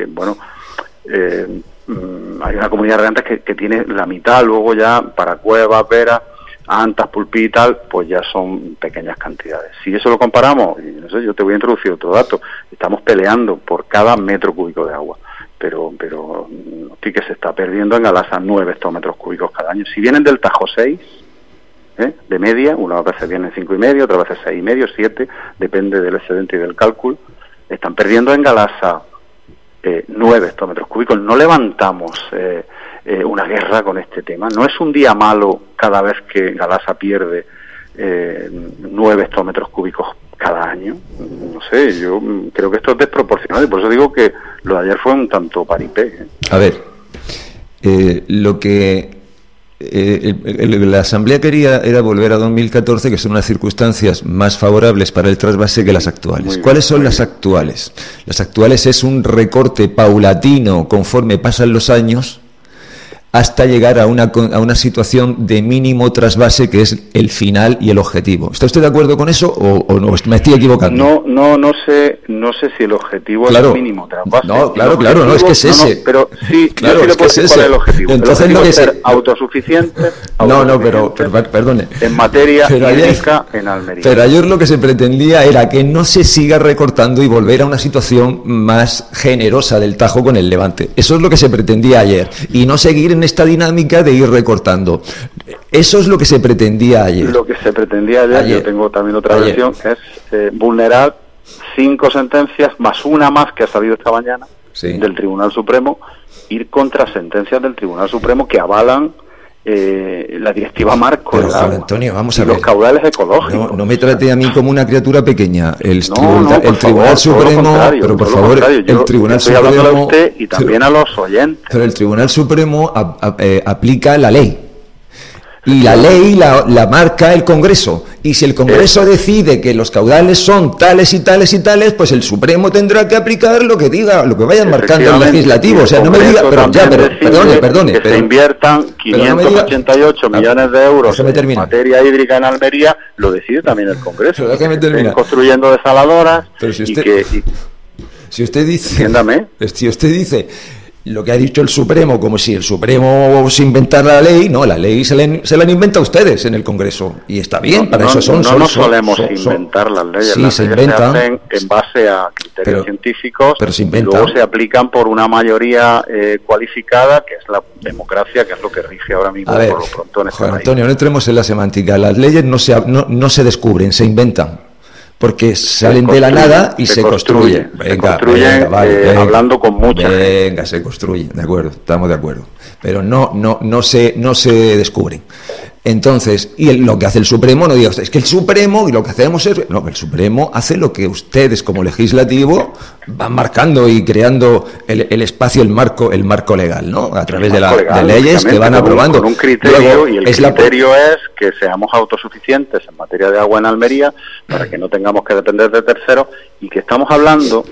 hay una comunidad de regantes que tiene la mitad. Luego ya para Cuevas, Vera, Antas, Pulpí y tal, pues ya son pequeñas cantidades. Si eso lo comparamos, y no sé, yo te voy a introducir otro dato, estamos peleando por cada metro cúbico de agua. Pero sí que se está perdiendo en Galasa 9 hectómetros cúbicos cada año. Si vienen del Tajo 6, de media, unas veces vienen 5,5, otras veces 6,5, 7, depende del excedente y del cálculo, están perdiendo en Galasa 9 hectómetros cúbicos. No levantamos una guerra con este tema. No es un día malo cada vez que Galasa pierde 9 hectómetros cúbicos cada año. No sé, yo creo que esto es desproporcionado y por eso digo que lo de ayer fue un tanto paripé. A ver, lo que la Asamblea quería era volver a 2014, que son unas circunstancias más favorables para el trasvase que las actuales. ¿Cuáles son las actuales? Las actuales es un recorte paulatino conforme pasan los años hasta llegar a una situación de mínimo trasvase, que es el final y el objetivo. ¿Está usted de acuerdo con eso o no? ¿Me estoy equivocando? No sé si el objetivo es el mínimo trasvase. No, claro, no, es que es ese. No, pero sí, claro, yo sí le puedo decir cuál es el objetivo. Entonces el objetivo lo que es ser autosuficiente. Pero perdone. En materia hídrica en Almería. Pero ayer lo que se pretendía era que no se siga recortando y volver a una situación más generosa del Tajo con el Levante. Eso es lo que se pretendía ayer. Y no seguir en esta dinámica de ir recortando. Eso es lo que se pretendía ayer. Lo que se pretendía ayer, yo tengo también otra versión, es vulnerar 5 sentencias más una más que ha salido esta mañana del Tribunal Supremo, ir contra sentencias del Tribunal Supremo que avalan la directiva marco. Pero, Juan Antonio, vamos a ver. Los caudales ecológicos. No me trate a mí como una criatura pequeña. El Tribunal Supremo, pero por favor, el Tribunal Supremo. Estoy hablando a usted y también a los oyentes. Pero el Tribunal Supremo aplica la ley. Y la ley la marca el Congreso. Y si el Congreso decide que los caudales son tales y tales y tales, pues el Supremo tendrá que aplicar lo que diga, lo que vayan marcando el legislativo. O sea, no me diga, perdone. Que se inviertan 588 millones de euros en materia hídrica en Almería, lo decide también el Congreso. Déjame terminar. Construyendo desaladoras. Pero si usted dice lo que ha dicho el Supremo, como si el Supremo se inventara la ley, no, la ley se la han inventado ustedes en el Congreso, y está bien, para eso son... No solemos inventar las leyes, sí, las se leyes inventan, se hacen en base a criterios científicos, pero se y luego se aplican por una mayoría cualificada, que es la democracia, que es lo que rige ahora mismo por lo pronto en este Juan país. Antonio, no entremos en la semántica, las leyes no se descubren, se inventan. Porque salen de la nada y se construyen. Hablando con mucha gente. Venga, se construyen, de acuerdo, estamos de acuerdo. Pero no se descubren. Entonces, y lo que hace el Supremo, no digas, es que el Supremo, y lo que hacemos es... No, el Supremo hace lo que ustedes como legislativo van marcando y creando el espacio, el marco legal, ¿no? A través de leyes que van aprobando. Con un criterio, luego, y el criterio es que seamos autosuficientes en materia de agua en Almería, para que no tengamos que depender de terceros, y que estamos hablando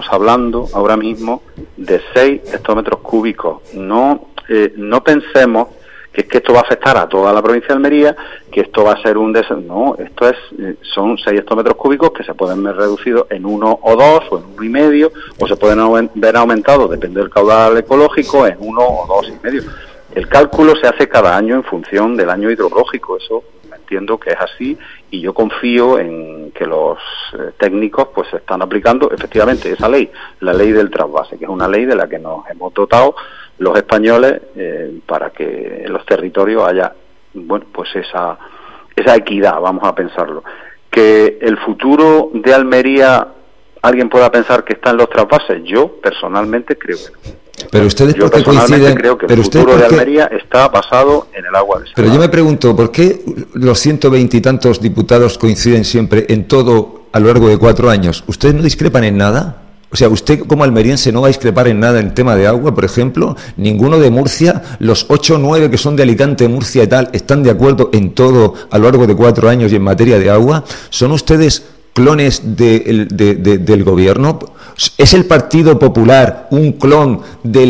ahora mismo de 6 hectómetros cúbicos. No pensemos que es que esto va a afectar a toda la provincia de Almería, que esto va a ser no, son 6 hectómetros cúbicos que se pueden ver reducidos en 1 o 2 o en 1,5, o se pueden ver aumentados, depende del caudal ecológico, en 1 o 2,5. El cálculo se hace cada año en función del año hidrológico, eso entiendo que es así, y yo confío en que los técnicos pues están aplicando efectivamente esa ley, la ley del trasvase, que es una ley de la que nos hemos dotado los españoles para que en los territorios haya pues esa equidad, vamos a pensarlo. Que el futuro de Almería, alguien pueda pensar que está en los trasvases, yo personalmente creo que no. Pero ustedes yo personalmente creo que el futuro de Almería está basado en el agua desalada. Pero yo me pregunto, ¿por qué los 120 y tantos diputados coinciden siempre en todo a lo largo de 4 años? ¿Ustedes no discrepan en nada? O sea, usted como almeriense no va a discrepar en nada en el tema de agua, por ejemplo. Ninguno de Murcia, los 8 o 9 que son de Alicante, Murcia y tal, están de acuerdo en todo a lo largo de 4 años y en materia de agua. ¿Son ustedes clones del gobierno? ¿Es el Partido Popular un clon de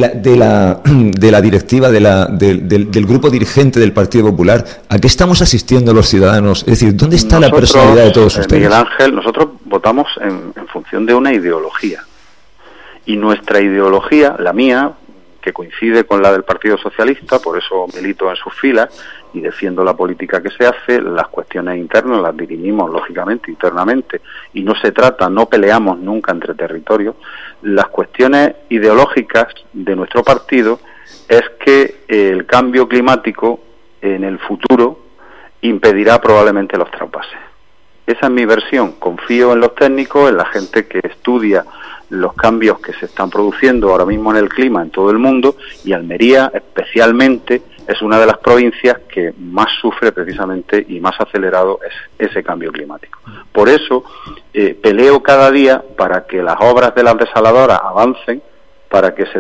la directiva del grupo dirigente del Partido Popular? ¿A qué estamos asistiendo los ciudadanos? Es decir, ¿dónde está la personalidad de todos ustedes? Miguel Ángel, nosotros votamos en función de una ideología. Y nuestra ideología, la mía, que coincide con la del Partido Socialista, por eso milito en sus filas y defiendo la política que se hace, las cuestiones internas las dirimimos lógicamente internamente, y no peleamos nunca entre territorios. Las cuestiones ideológicas de nuestro partido es que el cambio climático en el futuro impedirá probablemente los trasvases. Esa es mi versión. Confío en los técnicos, en la gente que estudia los cambios que se están produciendo ahora mismo en el clima en todo el mundo, y Almería especialmente es una de las provincias que más sufre precisamente y más acelerado es ese cambio climático. Por eso peleo cada día para que las obras de las desaladoras avancen, para que se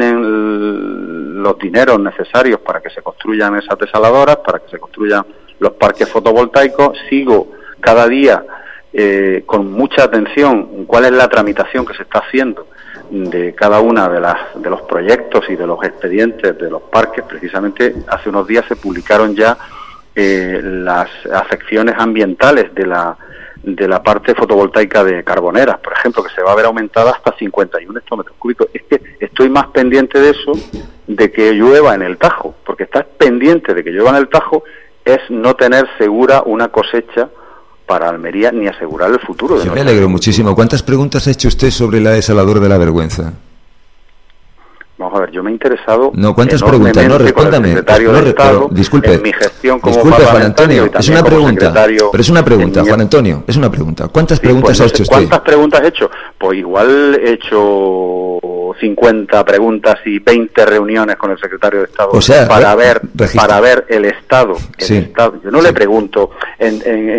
destinen los dineros necesarios para que se construyan esas desaladoras, para que se construyan los parques fotovoltaicos. Sigo cada día con mucha atención cuál es la tramitación que se está haciendo de cada una de los proyectos y de los expedientes de los parques. Precisamente hace unos días se publicaron ya las afecciones ambientales de la parte fotovoltaica de Carboneras, por ejemplo, que se va a ver aumentada hasta 51 hectómetros cúbicos. Es que estoy más pendiente de eso, de que llueva en el Tajo, porque estar pendiente de que llueva en el Tajo es no tener segura una cosecha para Almería ni asegurar el futuro. Yo me alegro muchísimo. ¿Cuántas preguntas ha hecho usted sobre la desaladora de la Vergüenza? Vamos a ver, yo me he interesado. No, ¿cuántas preguntas? No, respóndame. Disculpe. En mi gestión como disculpe, Juan Antonio, es una pregunta. Pero es una pregunta, Juan Antonio, es una pregunta. ¿Cuántas preguntas ha hecho usted? ¿Cuántas preguntas he hecho? Pues igual he hecho 50 preguntas y 20 reuniones con el secretario de Estado, o sea, para ver el Estado. Yo no le pregunto en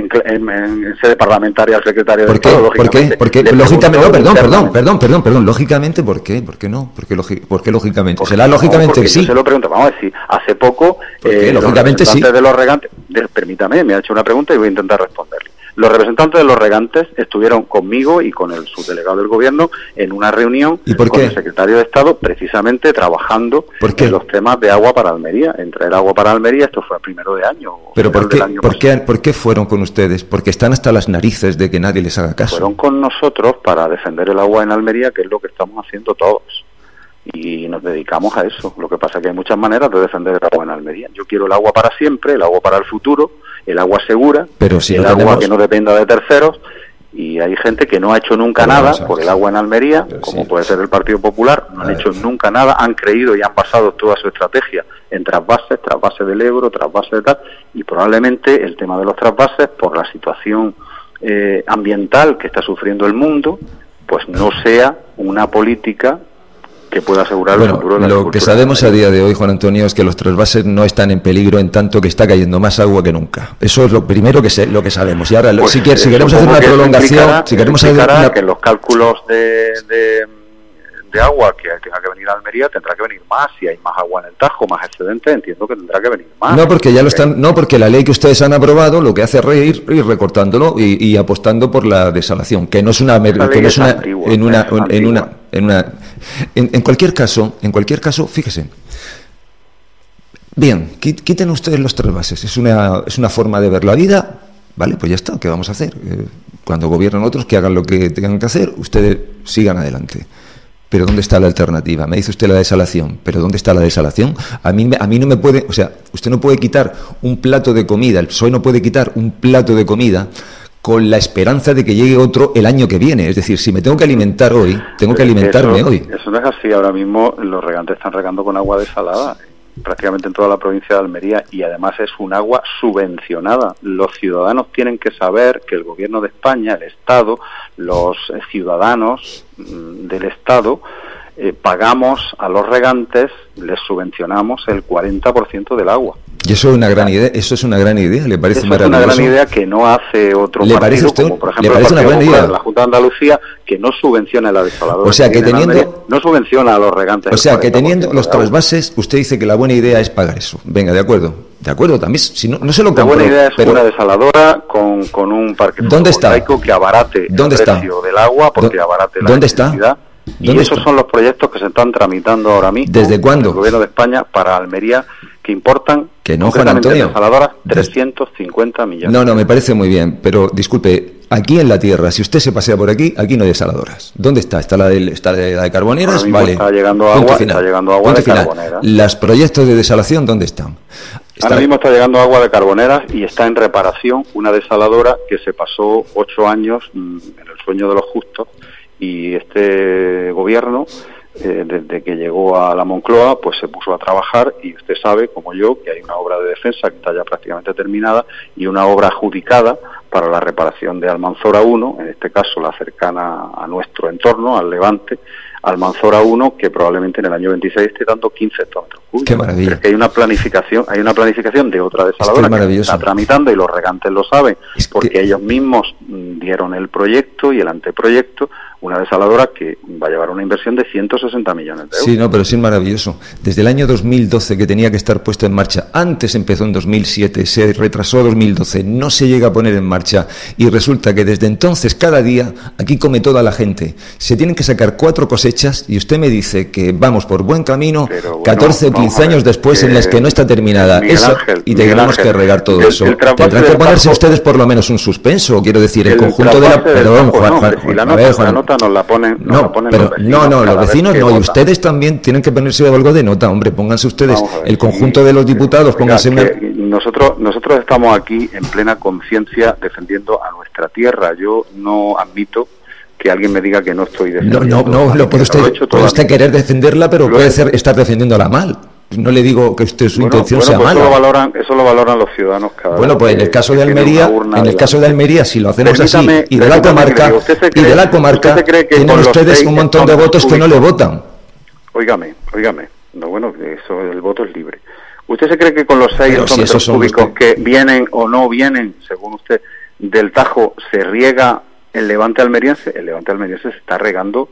sede parlamentaria al secretario de Estado. ¿Por qué? Porque lógicamente, perdón, lógicamente, ¿por qué? ¿Por qué no? Porque lógicamente, será lógicamente sí. Yo se lo pregunto, vamos a ver si hace poco lógicamente los representantes de los regantes, permítame, me ha hecho una pregunta y voy a intentar responderle. Los representantes de los regantes estuvieron conmigo y con el subdelegado del gobierno en una reunión con el secretario de Estado, precisamente trabajando en los temas de agua para Almería, en traer agua para Almería. Esto fue a primero de año. ¿Pero por qué fueron con ustedes? Porque están hasta las narices de que nadie les haga caso. Fueron con nosotros para defender el agua en Almería, que es lo que estamos haciendo todos. Y nos dedicamos a eso. Lo que pasa es que hay muchas maneras de defender el agua en Almería. Yo quiero el agua para siempre, el agua para el futuro, el agua segura, pero si el agua que no dependa de terceros. Y hay gente que no ha hecho nunca nada por el agua en Almería, como puede ser el Partido Popular. No han hecho nunca nada, han creído y han basado toda su estrategia en trasvases del Ebro, trasvases de tal, y probablemente el tema de los trasvases, por la situación ambiental que está sufriendo el mundo, pues no sea una política que pueda asegurar el futuro de la agricultura. Lo que sabemos a día de hoy, Juan Antonio, es que los trasvases no están en peligro, en tanto que está cayendo más agua que nunca. Eso es lo primero que sabemos. Y ahora, pues, si queremos hacer una prolongación, que los cálculos de agua que tenga que venir a Almería tendrá que venir más. Si hay más agua en el Tajo, más excedente, entiendo que tendrá que venir más. No, porque ya lo están, porque la ley que ustedes han aprobado lo que hace es ir recortándolo y apostando por la desalación, que no es una en cualquier caso, fíjese. Bien, quiten ustedes los trasvases. Es una forma de ver la vida. Vale, pues ya está. ¿Qué vamos a hacer? Cuando gobiernan otros, que hagan lo que tengan que hacer, ustedes sigan adelante. Pero ¿dónde está la alternativa? Me dice usted la desalación. ¿Pero dónde está la desalación? A mí no me puede... O sea, usted no puede quitar un plato de comida, el PSOE no puede quitar un plato de comida con la esperanza de que llegue otro el año que viene. Es decir, si me tengo que alimentar hoy, tengo que alimentarme hoy. Eso no es así. Ahora mismo los regantes están regando con agua desalada, prácticamente en toda la provincia de Almería, y además es un agua subvencionada. Los ciudadanos tienen que saber que el gobierno de España, el Estado, los ciudadanos del Estado, pagamos a los regantes, les subvencionamos el 40% del agua. Y eso es una gran idea. Eso es una gran idea. ¿Le parece maravilloso? Es una gran idea que no hace otro partido, parece usted, como por ejemplo el Partido Popular de la Junta de Andalucía, que no subvenciona la desaladora. O sea, que teniendo no subvenciona a los regantes. O sea, que teniendo los trasvases, usted dice que la buena idea es pagar eso. Venga, de acuerdo. También, si no se lo compro. La buena idea es una desaladora con un parque fotovoltaico que abarate el precio del agua, porque abarate la electricidad. Y esos son los proyectos que se están tramitando ahora mismo. ¿Desde cuándo? El gobierno de España para Almería, que importan, que no, Juan Antonio, desaladoras, 350 millones. No, me parece muy bien, pero disculpe, aquí en la tierra, si usted se pasea por aquí no hay desaladoras. ¿Dónde está? ¿Está la de Carboneras? Vale. Está llegando agua de Carboneras. ¿Los proyectos de desalación dónde están? Ahora mismo está llegando agua de Carboneras y está en reparación una desaladora que se pasó 8 años en el sueño de los justos, y este gobierno, desde que llegó a la Moncloa, pues se puso a trabajar, y usted sabe, como yo, que hay una obra de defensa que está ya prácticamente terminada y una obra adjudicada para la reparación de Almanzora 1, en este caso la cercana a nuestro entorno, al Levante, Almanzora 1, que probablemente en el año 26 esté dando 15 hectómetros cúbicos. Qué maravilla. Pero es que hay una planificación de otra desaladora que está tramitando, y los regantes lo saben, porque ellos mismos dieron el proyecto y el anteproyecto, una desaladora que va a llevar una inversión de 160 millones de euros. Sí, no, pero sí, maravilloso. Desde el año 2012, que tenía que estar puesto en marcha, antes empezó en 2007, se retrasó a 2012, no se llega a poner en marcha, y resulta que desde entonces, cada día, aquí come toda la gente. Se tienen que sacar 4 cosechas, y usted me dice que vamos por buen camino, pero bueno, 14 o 15 años después en las que no está terminada. Y tenemos que regar todo eso. Tendrán que ponerse ustedes por lo menos un suspenso, quiero decir, el conjunto de la... Perdón, Juan, nos la ponen, los vecinos no, y ustedes también tienen que ponerse algo de nota, hombre, pónganse ustedes, el conjunto de los diputados, pónganse... Nosotros estamos aquí en plena conciencia defendiendo a nuestra tierra. Yo no admito que alguien me diga que no estoy defendiendo. No, lo puede usted querer defenderla, pero puede estar defendiéndola mal. No le digo que su intención sea mala. Eso lo valoran los ciudadanos cada vez. Bueno, pues en el caso de Almería, si lo hacemos así, y de la comarca, tienen ustedes un montón de votos que no le votan. Óigame, no, bueno, eso, el voto es libre. ¿Usted se cree que con los 6 hectómetros cúbicos que vienen o no vienen, según usted, del Tajo, se riega el Levante almeriense? El Levante almeriense se está regando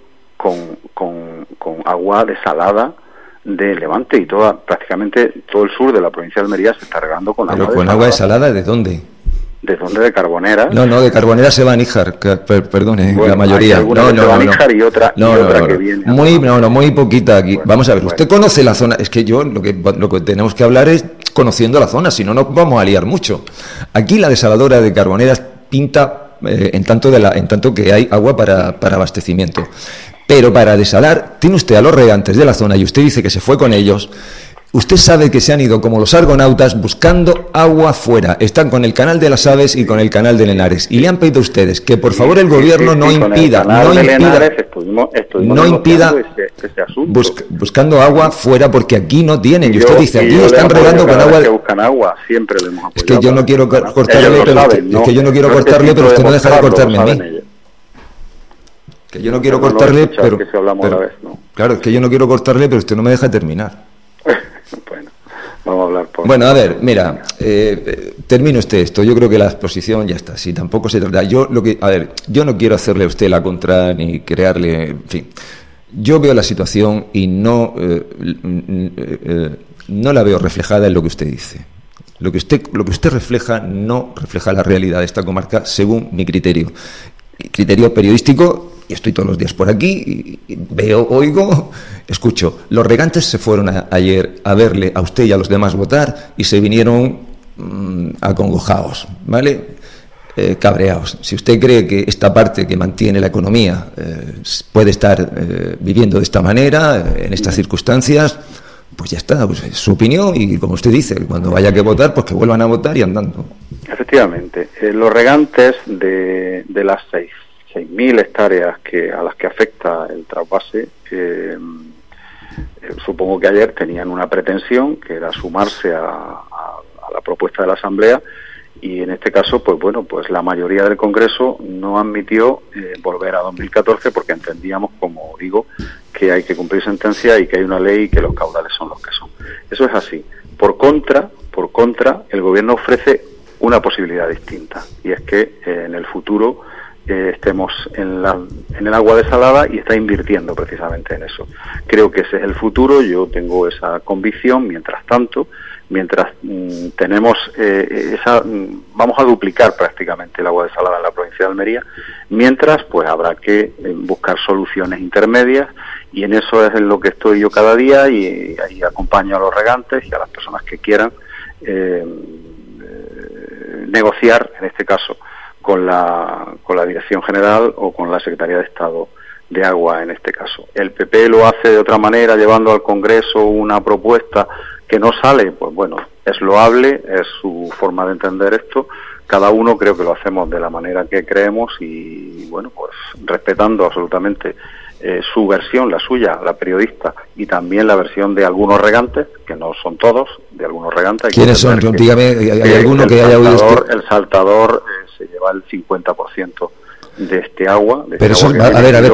con agua desalada de Levante, y prácticamente todo el sur de la provincia de Almería se está regando con agua. ¿Pero con agua desalada de dónde? ¿De dónde? ¿De Carbonera? No, de Carbonera se va a Níjar, perdone, bueno, la mayoría. Se va a Níjar y otra que viene. Muy poquita aquí. Bueno, vamos a ver, usted conoce la zona. Es que yo lo que tenemos que hablar es conociendo la zona, si no nos vamos a liar mucho. Aquí la desaladora de Carbonera pinta en tanto que hay agua para abastecimiento. Pero para desalar, tiene usted a los regantes de la zona, y usted dice que se fue con ellos. Usted sabe que se han ido como los argonautas buscando agua fuera. Están con el canal de las Aves y con el canal de Henares. Y le han pedido a ustedes que por favor el gobierno no impida buscando agua fuera, porque aquí no tienen. Y usted dice, aquí están regando con agua. Que buscan agua, siempre lo hemos apoyado. Es que yo no quiero cortarle, pero usted no deja de cortarme a mí. Que yo no quiero cortarle, pero claro, es que yo no quiero cortarle, pero usted no me deja terminar. Bueno, vamos a hablar por... Bueno, a ver, mira, termino esto. Yo creo que la exposición ya está. Si tampoco se trata. Yo no quiero hacerle a usted la contra ni crearle, en fin. Yo veo la situación y no la veo reflejada en lo que usted dice. Lo que usted refleja no refleja la realidad de esta comarca según mi criterio. Criterio periodístico. Y estoy todos los días por aquí, y veo, oigo, escucho. Los regantes se fueron ayer a verle a usted y a los demás votar, y se vinieron acongojados, ¿vale? Cabreados. Si usted cree que esta parte que mantiene la economía puede estar viviendo de esta manera, en estas circunstancias, pues ya está, pues es su opinión, y como usted dice, cuando vaya que votar, pues que vuelvan a votar y andando. Efectivamente, los regantes de las 6.000 hectáreas a las que afecta el trasvase, supongo que ayer tenían una pretensión, que era sumarse a la propuesta de la Asamblea, y en este caso, pues la mayoría del Congreso no admitió volver a 2014, porque entendíamos, como digo, que hay que cumplir sentencia y que hay una ley y que los caudales son los que son. Eso es así. Por contra, el Gobierno ofrece una posibilidad distinta, y es que en el futuro estemos en el agua desalada, y está invirtiendo precisamente en eso. Creo que ese es el futuro, yo tengo esa convicción. Mientras tanto, tenemos vamos a duplicar prácticamente el agua desalada en la provincia de Almería, mientras pues habrá que buscar soluciones intermedias, y en eso es en lo que estoy yo cada día, y ahí acompaño a los regantes y a las personas que quieran negociar, en este caso con la Dirección General o con la Secretaría de Estado de Agua, en este caso. El PP lo hace de otra manera, llevando al Congreso una propuesta que no sale, pues bueno, es loable, es su forma de entender esto. Cada uno creo que lo hacemos de la manera que creemos, y bueno, pues respetando absolutamente su versión, la suya, la periodista, y también la versión de algunos regantes, que no son todos, de algunos regantes. ¿Quiénes son? Dígame, ¿hay alguno que haya oído esto? El Saltador se lleva el 50% de este agua. Pero eso, a ver,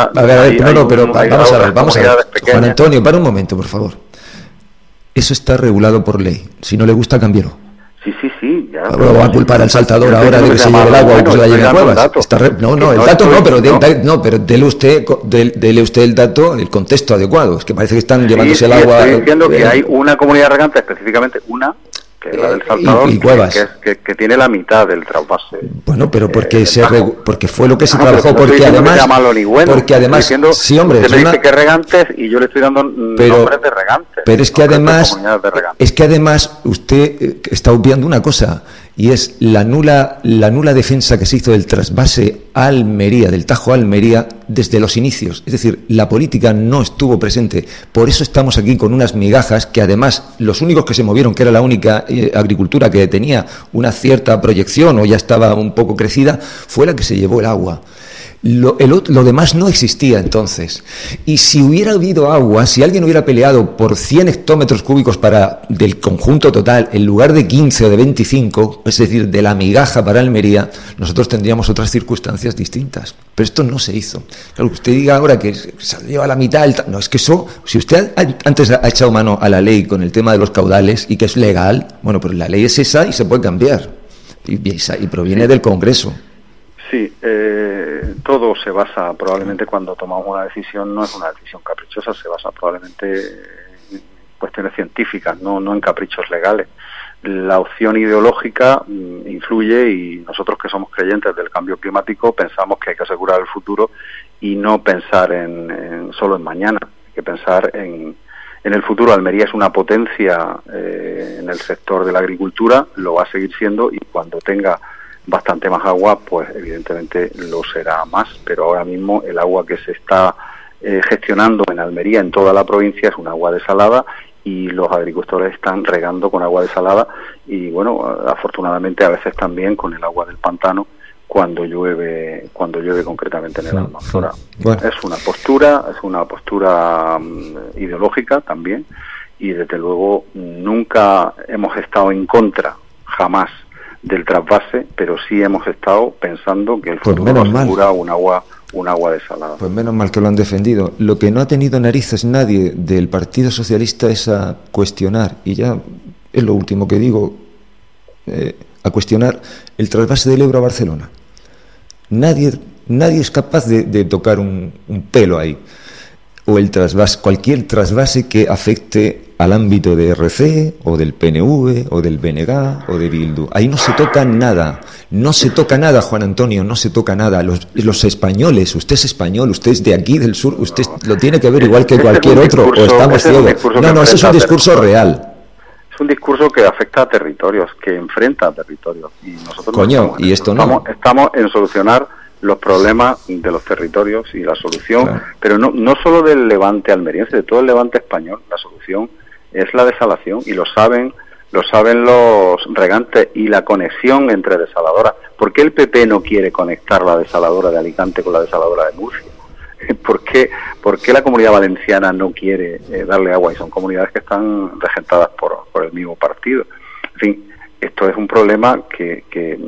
vamos a ver. Juan Antonio, para un momento, por favor. Eso está regulado por ley. Si no le gusta, cámbielo. Sí. Ya, lo va a culpar al saltador ahora de que se lleve el agua o que se la lleve a Cuevas. Pero dele usted el dato, el contexto adecuado. Es que parece que están llevándose el agua. Estoy diciendo que hay una comunidad regante, específicamente una, que es la del Saltador, y Cuevas, que tiene la mitad del trasvase. Bueno, pero porque fue lo que se trabajó, porque además, sí, hombre, usted me dice que regantes y yo le estoy dando nombres de regantes. Pero es que además usted está obviando una cosa, y es la nula defensa que se hizo del trasvase a Almería, del Tajo a Almería, desde los inicios. Es decir, la política no estuvo presente. Por eso estamos aquí con unas migajas que además los únicos que se movieron, que era la única agricultura que tenía una cierta proyección o ya estaba un poco crecida, fue la que se llevó el agua. Lo demás no existía entonces. Y si hubiera habido agua, si alguien hubiera peleado por 100 hectómetros cúbicos del conjunto total, en lugar de 15 o de 25, es decir, de la migaja para Almería, nosotros tendríamos otras circunstancias distintas. Pero esto no se hizo. Claro, que usted diga ahora que se lleva la mitad, no, es que eso, si usted antes ha echado mano a la ley con el tema de los caudales y que es legal, bueno, pues la ley es esa y se puede cambiar. Y proviene del Congreso. Sí, todo se basa probablemente cuando tomamos una decisión, no es una decisión caprichosa, se basa probablemente en cuestiones científicas, no en caprichos legales. La opción ideológica influye y nosotros que somos creyentes del cambio climático pensamos que hay que asegurar el futuro y no pensar solo en mañana, hay que pensar en el futuro. Almería es una potencia en el sector de la agricultura, lo va a seguir siendo y cuando tenga bastante más agua, pues evidentemente lo será más, pero ahora mismo el agua que se está gestionando en Almería, en toda la provincia, es un agua desalada y los agricultores están regando con agua desalada y bueno, afortunadamente a veces también con el agua del pantano cuando llueve concretamente en el Almanzora. Bueno. Es una postura ideológica también y desde luego nunca hemos estado en contra, jamás, del trasvase, pero sí hemos estado pensando que el futuro asegura un agua desalada. Pues menos mal que lo han defendido. Lo que no ha tenido narices nadie del Partido Socialista es a cuestionar, y ya es lo último que digo, a cuestionar el trasvase del Ebro a Barcelona. Nadie es capaz de tocar un pelo ahí. O el trasvase, cualquier trasvase que afecte al ámbito de RC, o del PNV, o del BNG, o de Bildu. Ahí no se toca nada. No se toca nada, Juan Antonio, no se toca nada. Los españoles, usted es español, usted es de aquí, del sur, usted lo tiene que ver igual que cualquier otro, o estamos ciegos. No, ese es un discurso real. Es un discurso que afecta a territorios, que enfrenta a territorios. Y nosotros estamos en solucionar los problemas de los territorios y la solución, claro. Pero no solo del levante almeriense, de todo el levante español, la solución es la desalación y lo saben los regantes y la conexión entre desaladoras. ¿Por qué el PP no quiere conectar la desaladora de Alicante con la desaladora de Murcia? ¿Por qué la Comunidad Valenciana no quiere darle agua? Y son comunidades que están regentadas por el mismo partido. En fin, esto es un problema que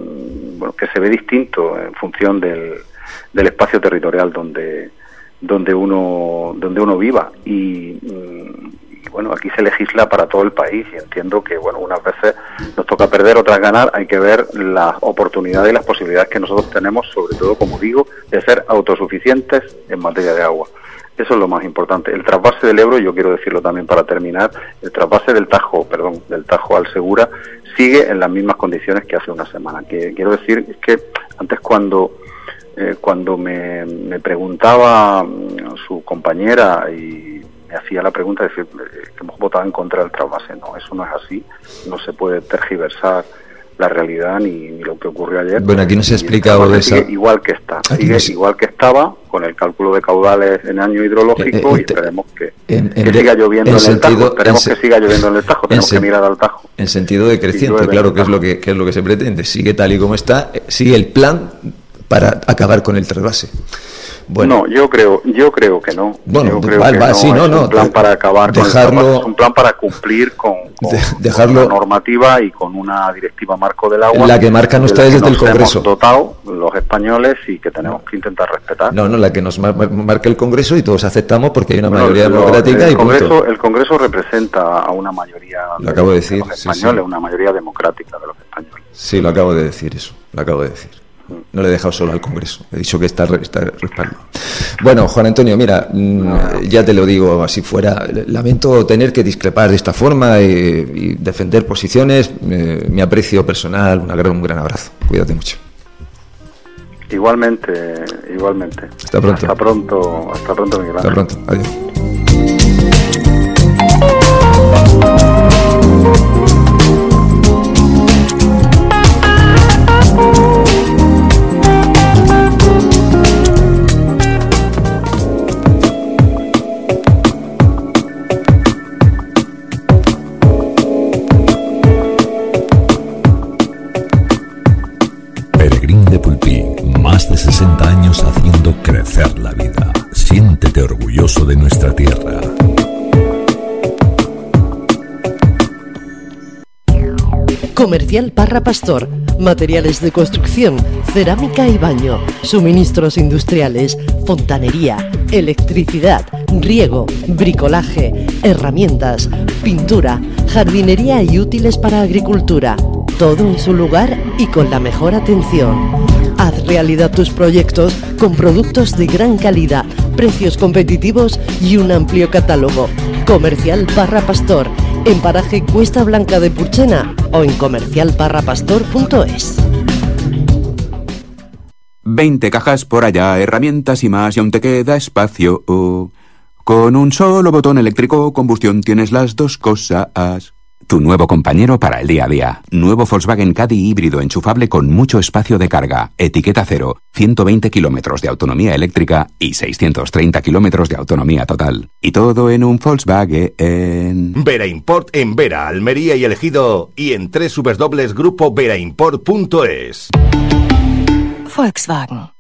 se ve distinto en función del espacio territorial donde uno viva y bueno, aquí se legisla para todo el país y entiendo que bueno, unas veces nos toca perder, otras ganar. Hay que ver las oportunidades y las posibilidades que nosotros tenemos, sobre todo, como digo, de ser autosuficientes en materia de agua. Eso es lo más importante. El trasvase del Ebro, yo quiero decirlo también para terminar, el trasvase del Tajo al Segura sigue en las mismas condiciones que hace una semana. Que quiero decir es que antes cuando me preguntaba su compañera y me hacía la pregunta de decir que hemos votado en contra del trasvase, no, eso no es así, no se puede tergiversar la realidad ni lo que ocurrió ayer. Bueno, aquí no se ha explicado de esa... Sigue igual que está, igual que estaba, con el cálculo de caudales en año hidrológico y esperemos que siga lloviendo en el Tajo, esperemos que siga lloviendo en el Tajo, tenemos que mirar al Tajo. En sentido decreciente, claro, que es lo que se pretende, sigue tal y como está, sigue el plan para acabar con el trasvase. Bueno, yo creo que no. Bueno, yo creo que no. Sí, no, es un plan para acabar dejarlo, con es un plan para cumplir con dejarlo, una normativa y con una directiva marco del agua. La que marcan ustedes desde el Congreso. Hemos dotado los españoles y que tenemos que intentar respetar. No, la que nos marca el Congreso y todos aceptamos porque hay una mayoría democrática el y punto. El Congreso representa a una mayoría lo acabo de decir, de los españoles, sí. Una mayoría democrática de los españoles. Sí, lo acabo de decir eso, lo acabo de decir. No le he dejado solo al Congreso, he dicho que está respaldo. Bueno, Juan Antonio, mira, ya te lo digo así fuera, lamento tener que discrepar de esta forma y defender posiciones, mi aprecio personal, un gran abrazo, cuídate mucho. Igualmente. Hasta pronto. Hasta pronto, Miguel Ángel. Hasta pronto, adiós. Peregrín de Pulpí, más de 60 años haciendo crecer la vida. Siéntete orgulloso de nuestra tierra. Comercial Parra Pastor, materiales de construcción, cerámica y baño, suministros industriales, fontanería, electricidad, riego, bricolaje, herramientas, pintura, jardinería y útiles para agricultura. Todo en su lugar y con la mejor atención. Haz realidad tus proyectos con productos de gran calidad, precios competitivos y un amplio catálogo. Comercial Parra Pastor, en paraje Cuesta Blanca de Purchena o en comercialparrapastor.es. 20 cajas por allá, herramientas y más, y aún te queda espacio. Con un solo botón eléctrico, combustión, tienes las dos cosas. Tu nuevo compañero para el día a día. Nuevo Volkswagen Caddy híbrido enchufable con mucho espacio de carga. Etiqueta cero. 120 kilómetros de autonomía eléctrica y 630 kilómetros de autonomía total. Y todo en un Volkswagen. Vera Import en Vera, Almería y El Ejido. Y en www.veraimport.es. Volkswagen.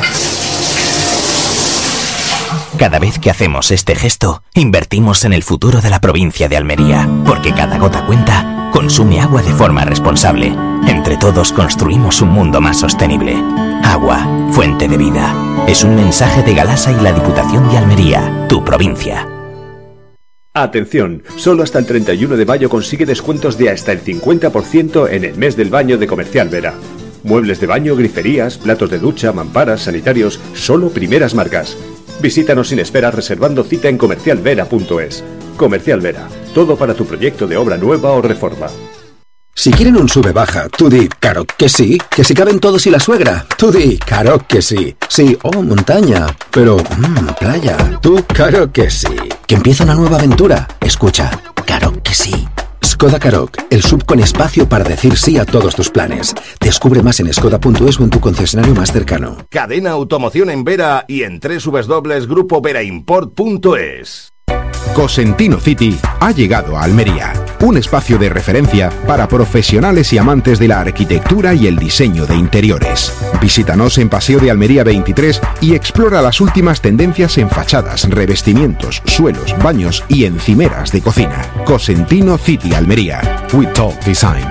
Cada vez que hacemos este gesto, invertimos en el futuro de la provincia de Almería, porque cada gota cuenta, consume agua de forma responsable. Entre todos construimos un mundo más sostenible. Agua, fuente de vida. Es un mensaje de Galasa y la Diputación de Almería, tu provincia. Atención, solo hasta el 31 de mayo consigue descuentos de hasta el 50% en el mes del baño de Comercial Vera. Muebles de baño, griferías, platos de ducha, mamparas, sanitarios, solo primeras marcas. Visítanos sin espera reservando cita en comercialvera.es. Comercial Vera, todo para tu proyecto de obra nueva o reforma. Si quieren un sube-baja, tú di, claro que sí. Que si caben todos y la suegra, tú di, claro que sí. Sí, montaña, pero, playa, tú, claro que sí. Que empieza una nueva aventura, escucha, claro que sí. Skoda Karoq, el sub con espacio para decir sí a todos tus planes. Descubre más en skoda.es o en tu concesionario más cercano. Cadena Automoción en Vera y en www.veraimport.es. Cosentino City ha llegado a Almería, un espacio de referencia para profesionales y amantes de la arquitectura y el diseño de interiores. Visítanos en Paseo de Almería 23 y explora las últimas tendencias en fachadas, revestimientos, suelos, baños y encimeras de cocina. Cosentino City Almería. We Talk Design.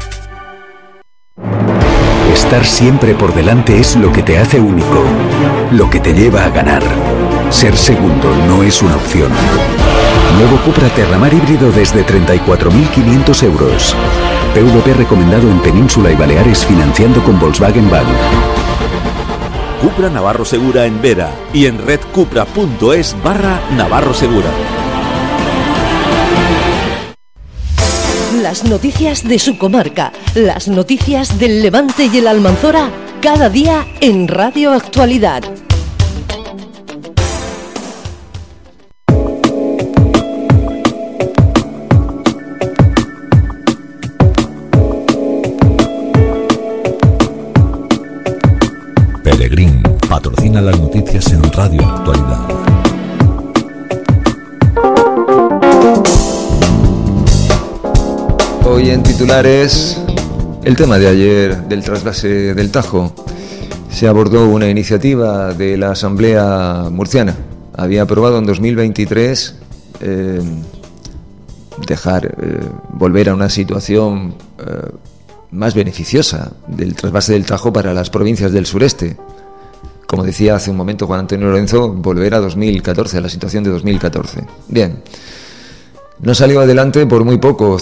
Estar siempre por delante es lo que te hace único, lo que te lleva a ganar. Ser segundo no es una opción. Nuevo Cupra Terramar híbrido desde 34.500 euros. PVP recomendado en Península y Baleares financiando con Volkswagen Bank. Cupra Navarro Segura en Vera y en redcupra.es/Navarro Segura. Las noticias de su comarca, las noticias del Levante y el Almanzora, cada día en Radio Actualidad. Peregrín patrocina las noticias en Radio Actualidad. Hoy en titulares, el tema de ayer del trasvase del Tajo. se abordó una iniciativa de la Asamblea Murciana. Había aprobado en 2023 volver a una situación más beneficiosa del trasvase del Tajo para las provincias del sureste. Como decía hace un momento Juan Antonio Lorenzo, volver a 2014, a la situación de 2014. Bien, no salió adelante por muy poco,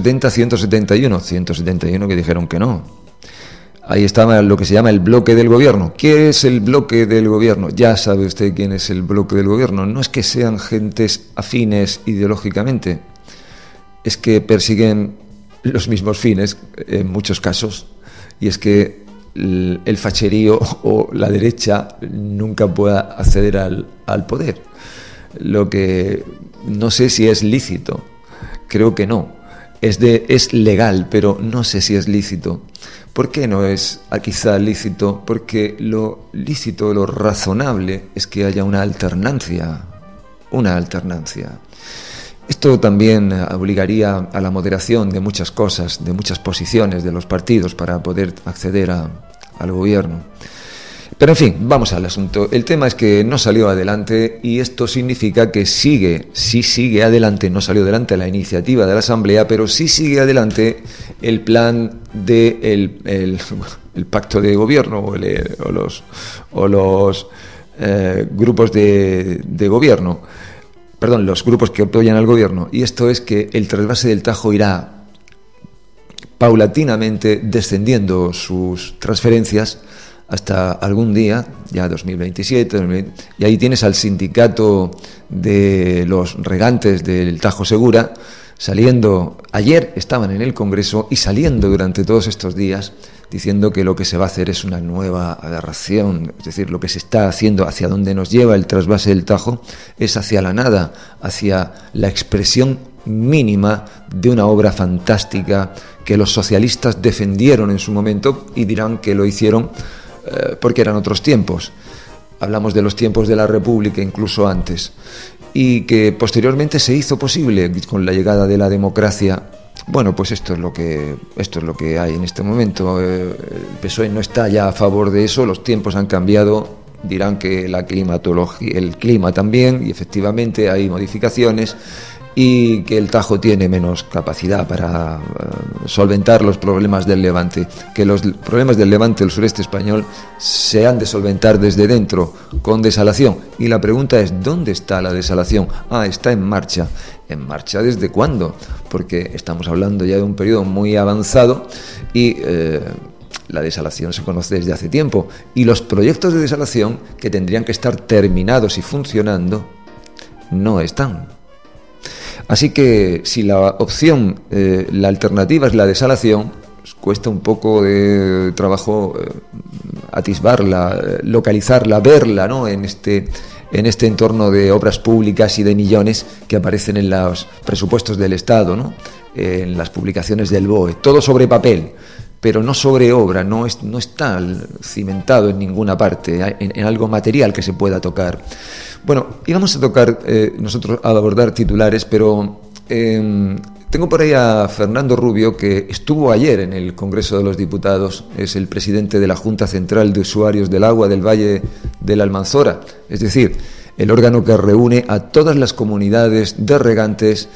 171 que dijeron que no. Ahí estaba lo que se llama el bloque del gobierno. ¿Qué es el bloque del gobierno? Ya sabe usted quién es el bloque del gobierno. No es que sean gentes afines ideológicamente, es que persiguen los mismos fines en muchos casos, y es que el facherío o la derecha nunca pueda acceder al poder. Lo que no sé si es lícito, creo que no. Es legal, pero no sé si es lícito. ¿Por qué no es quizá lícito? Porque lo lícito, lo razonable es que haya una alternancia. Esto también obligaría a la moderación de muchas cosas, de muchas posiciones de los partidos para poder acceder al gobierno. Pero en fin, vamos al asunto. El tema es que no salió adelante, y esto significa que sigue adelante, no salió adelante la iniciativa de la Asamblea, pero sí sigue adelante el plan de el pacto de gobierno o los grupos de gobierno. Perdón, los grupos que apoyan al gobierno, y esto es que el trasvase del Tajo irá paulatinamente descendiendo sus transferencias hasta algún día, ya 2027, y ahí tienes al sindicato de los regantes del Tajo Segura saliendo, ayer estaban en el Congreso y saliendo durante todos estos días diciendo que lo que se va a hacer es una nueva aberración, es decir, lo que se está haciendo, hacia donde nos lleva el trasvase del Tajo, es hacia la nada, hacia la expresión mínima de una obra fantástica que los socialistas defendieron en su momento, y dirán que lo hicieron porque eran otros tiempos. Hablamos de los tiempos de la República, incluso antes, y que posteriormente se hizo posible con la llegada de la democracia. Bueno, pues esto es lo que hay en este momento. El PSOE no está ya a favor de eso, los tiempos han cambiado, dirán que la climatología, el clima también, y efectivamente hay modificaciones, y que el Tajo tiene menos capacidad para solventar los problemas del Levante, que los problemas del Levante, el sureste español, se han de solventar desde dentro, con desalación. Y la pregunta es, ¿dónde está la desalación? Está en marcha. ¿En marcha desde cuándo? Porque estamos hablando ya de un periodo muy avanzado, y la desalación se conoce desde hace tiempo, y los proyectos de desalación, que tendrían que estar terminados y funcionando, no están. Así que si la opción, la alternativa es la desalación, pues cuesta un poco de trabajo atisbarla, localizarla, verla, ¿no?, en este entorno de obras públicas y de millones que aparecen en los presupuestos del Estado, ¿no?, en las publicaciones del BOE, todo sobre papel, pero no sobre obra, no está cimentado en ninguna parte, en algo material que se pueda tocar. Bueno, íbamos a tocar nosotros a abordar titulares, pero tengo por ahí a Fernando Rubio, que estuvo ayer en el Congreso de los Diputados, es el presidente de la Junta Central de Usuarios del Agua del Valle de la Almanzora, es decir, el órgano que reúne a todas las comunidades de regantes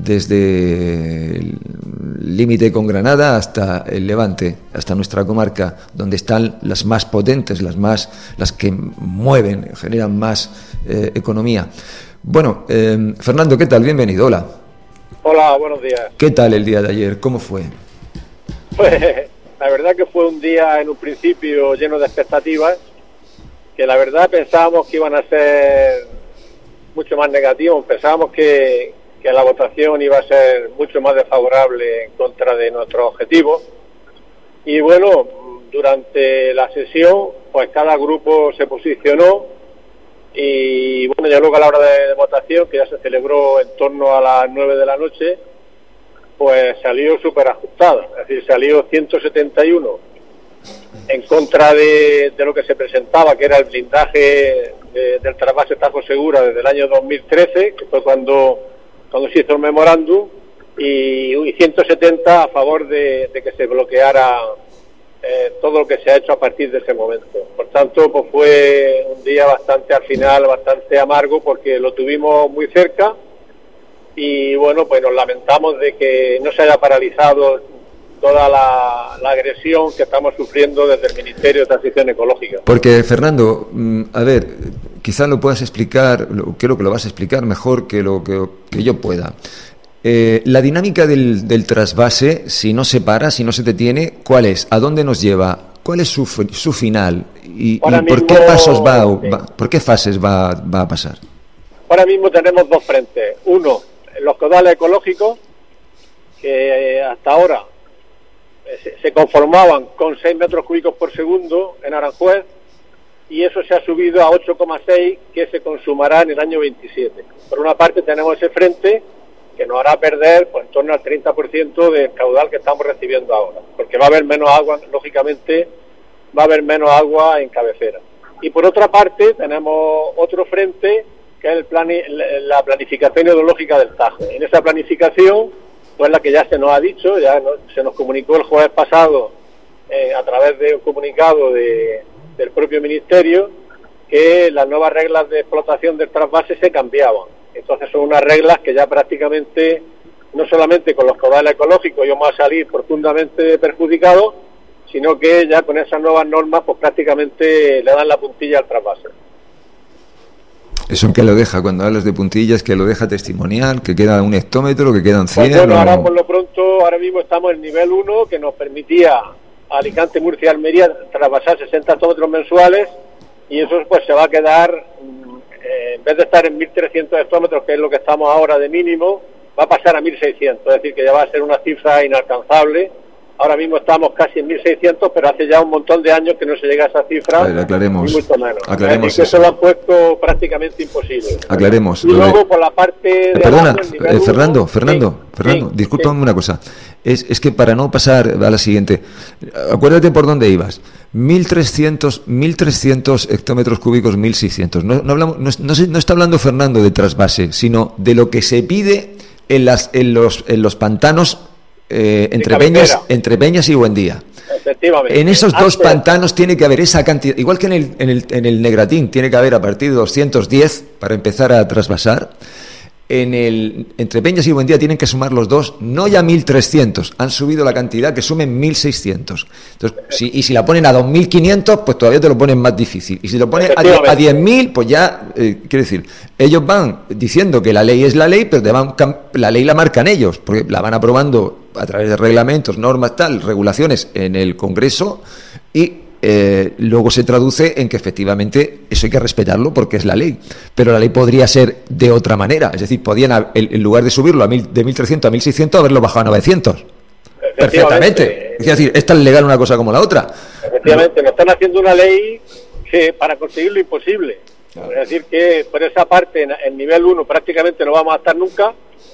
desde el límite con Granada hasta el Levante, hasta nuestra comarca, donde están las más potentes, las que mueven, generan más economía. Bueno, Fernando, ¿qué tal? Bienvenido, hola. Hola, buenos días. ¿Qué tal el día de ayer? ¿Cómo fue? Pues la verdad que fue un día en un principio lleno de expectativas, que la verdad pensábamos que iban a ser mucho más negativos, pensábamos que la votación iba a ser mucho más desfavorable en contra de nuestros objetivos. Y bueno, durante la sesión, pues cada grupo se posicionó, y bueno, ya luego a la hora de votación, que ya se celebró en torno a las 9 de la noche, pues salió súper ajustado, es decir, salió 171 en contra de lo que se presentaba, que era el blindaje del trasvase Tajo Segura desde el año 2013, que fue cuando se hizo el memorándum, y 170 a favor de que se bloqueara todo lo que se ha hecho a partir de ese momento. Por tanto, pues fue un día bastante, al final, bastante amargo, porque lo tuvimos muy cerca y bueno, pues nos lamentamos de que no se haya paralizado toda la agresión que estamos sufriendo desde el Ministerio de Transición Ecológica. Porque, Fernando, a ver, quizás lo puedas explicar, creo que lo vas a explicar mejor que lo que yo pueda. La dinámica del trasvase, si no se para, si no se detiene, ¿cuál es? ¿A dónde nos lleva? ¿Cuál es su final? ¿Y por qué pasos por qué fases va a pasar? Ahora mismo tenemos dos frentes. Uno, los caudales ecológicos, que hasta ahora se conformaban con 6 metros cúbicos por segundo en Aranjuez, y eso se ha subido a 8,6, que se consumará en el año 27. Por una parte tenemos ese frente que nos hará perder pues en torno al 30% del caudal que estamos recibiendo ahora, porque va a haber menos agua, lógicamente va a haber menos agua en cabecera. Y por otra parte tenemos otro frente, que es la planificación hidrológica del Tajo. En esa planificación, pues la que ya se nos ha dicho, se nos comunicó el jueves pasado a través de un comunicado del propio Ministerio, que las nuevas reglas de explotación del trasvase se cambiaban. Entonces son unas reglas que ya prácticamente, no solamente con los caudales ecológicos íbamos a salir profundamente perjudicados, sino que ya con esas nuevas normas pues prácticamente le dan la puntilla al trasvase. ¿Eso en qué lo deja? Cuando hablas de puntillas, que lo deja testimonial, que queda 1 hectómetro, que quedan 100... Pues bueno, ahora por lo pronto, ahora mismo estamos en nivel 1, que nos permitía a Alicante, Murcia y Almería trasvasar 60 hectómetros mensuales, y eso pues se va a quedar, en vez de estar en 1.300 hectómetros, que es lo que estamos ahora de mínimo, va a pasar a 1.600, es decir, que ya va a ser una cifra inalcanzable. Ahora mismo estamos casi en 1.600, pero hace ya un montón de años que no se llega a esa cifra. Aclaremos. Y mucho menos. Aclaremos es decir, que eso lo han puesto prácticamente imposible. Aclaremos. Y luego por la parte de perdona, abajo, Fernando, discúlpame una cosa. Es que para no pasar a la siguiente, acuérdate por dónde ibas. 1.300 hectómetros cúbicos, 1.600. No está hablando Fernando de trasvase, sino de lo que se pide en los pantanos entre Peñas y Buendía. Efectivamente. En esos dos pantanos tiene que haber esa cantidad, igual que en el Negratín tiene que haber a partir de 210 para empezar a trasvasar. Entre Peñas y Buendía tienen que sumar los dos, no ya 1.300, han subido la cantidad, que sumen 1.600. Entonces, si la ponen a 2.500, pues todavía te lo ponen más difícil. Y si lo ponen a 10.000, pues ya, quiero decir, ellos van diciendo que la ley es la ley, pero la ley la marcan ellos, porque la van aprobando a través de reglamentos, normas, regulaciones en el Congreso, y luego se traduce en que efectivamente eso hay que respetarlo porque es la ley, pero la ley podría ser de otra manera, es decir, podían en lugar de subirlo de 1.300 a 1.600 haberlo bajado a 900 perfectamente, es decir, es tan legal una cosa como la otra. Efectivamente, nos están haciendo una ley que para conseguir lo imposible, claro. Es decir, que por esa parte en nivel 1 prácticamente no vamos a estar nunca,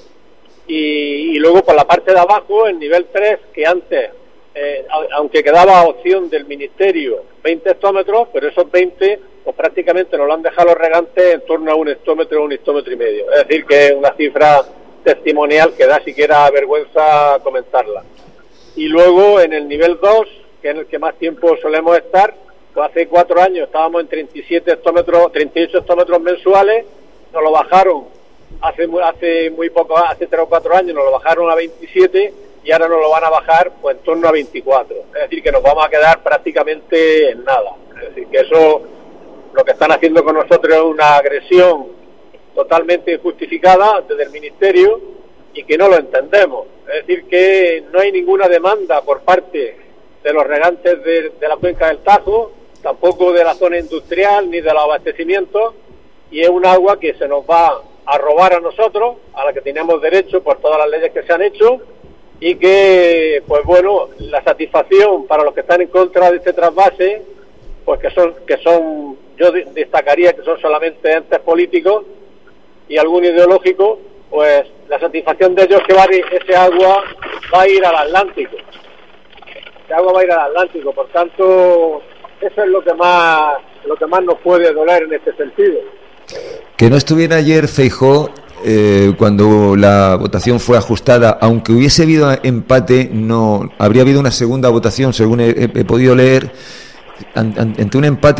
y luego por la parte de abajo en nivel 3, que antes aunque quedaba opción del Ministerio 20 hectómetros, pero esos 20 pues prácticamente nos lo han dejado los regantes en torno a 1 hectómetro, 1 hectómetro y medio. Es decir, que es una cifra testimonial que da siquiera vergüenza comentarla. Y luego en el nivel 2, que es en el que más tiempo solemos estar, pues hace 4 años estábamos en 38 hectómetros mensuales, nos lo bajaron hace muy poco, hace 3 o 4 años nos lo bajaron a 27, y ahora nos lo van a bajar pues en torno a 24. Es decir, que nos vamos a quedar prácticamente en nada. Es decir, que eso, lo que están haciendo con nosotros es una agresión totalmente injustificada desde el Ministerio y que no lo entendemos. Es decir, que no hay ninguna demanda por parte de los regantes de la cuenca del Tajo, tampoco de la zona industrial ni de los abastecimientos, y es un agua que se nos va a robar a nosotros, a la que tenemos derecho por todas las leyes que se han hecho, y que, pues bueno, la satisfacción para los que están en contra de este trasvase, pues que son, yo destacaría que son solamente entes políticos y algún ideológico, pues la satisfacción de ellos que ese agua va a ir al Atlántico. Ese agua va a ir al Atlántico, por tanto, eso es lo que más nos puede doler en este sentido. Que no estuviera ayer Feijóo cuando la votación fue ajustada, aunque hubiese habido empate, no habría habido una segunda votación, según he podido leer, ante un empate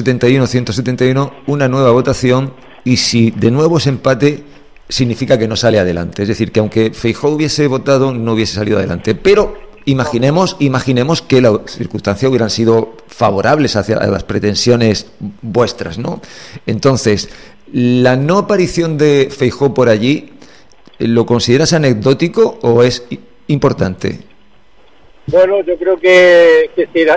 171-171, una nueva votación, y si de nuevo es empate, significa que no sale adelante. Es decir, que aunque Feijóo hubiese votado, no hubiese salido adelante. Pero imaginemos que las circunstancias hubieran sido favorables hacia las pretensiones vuestras, ¿no? Entonces, la no aparición de Feijóo por allí, ¿lo consideras anecdótico o es importante? Bueno, yo creo que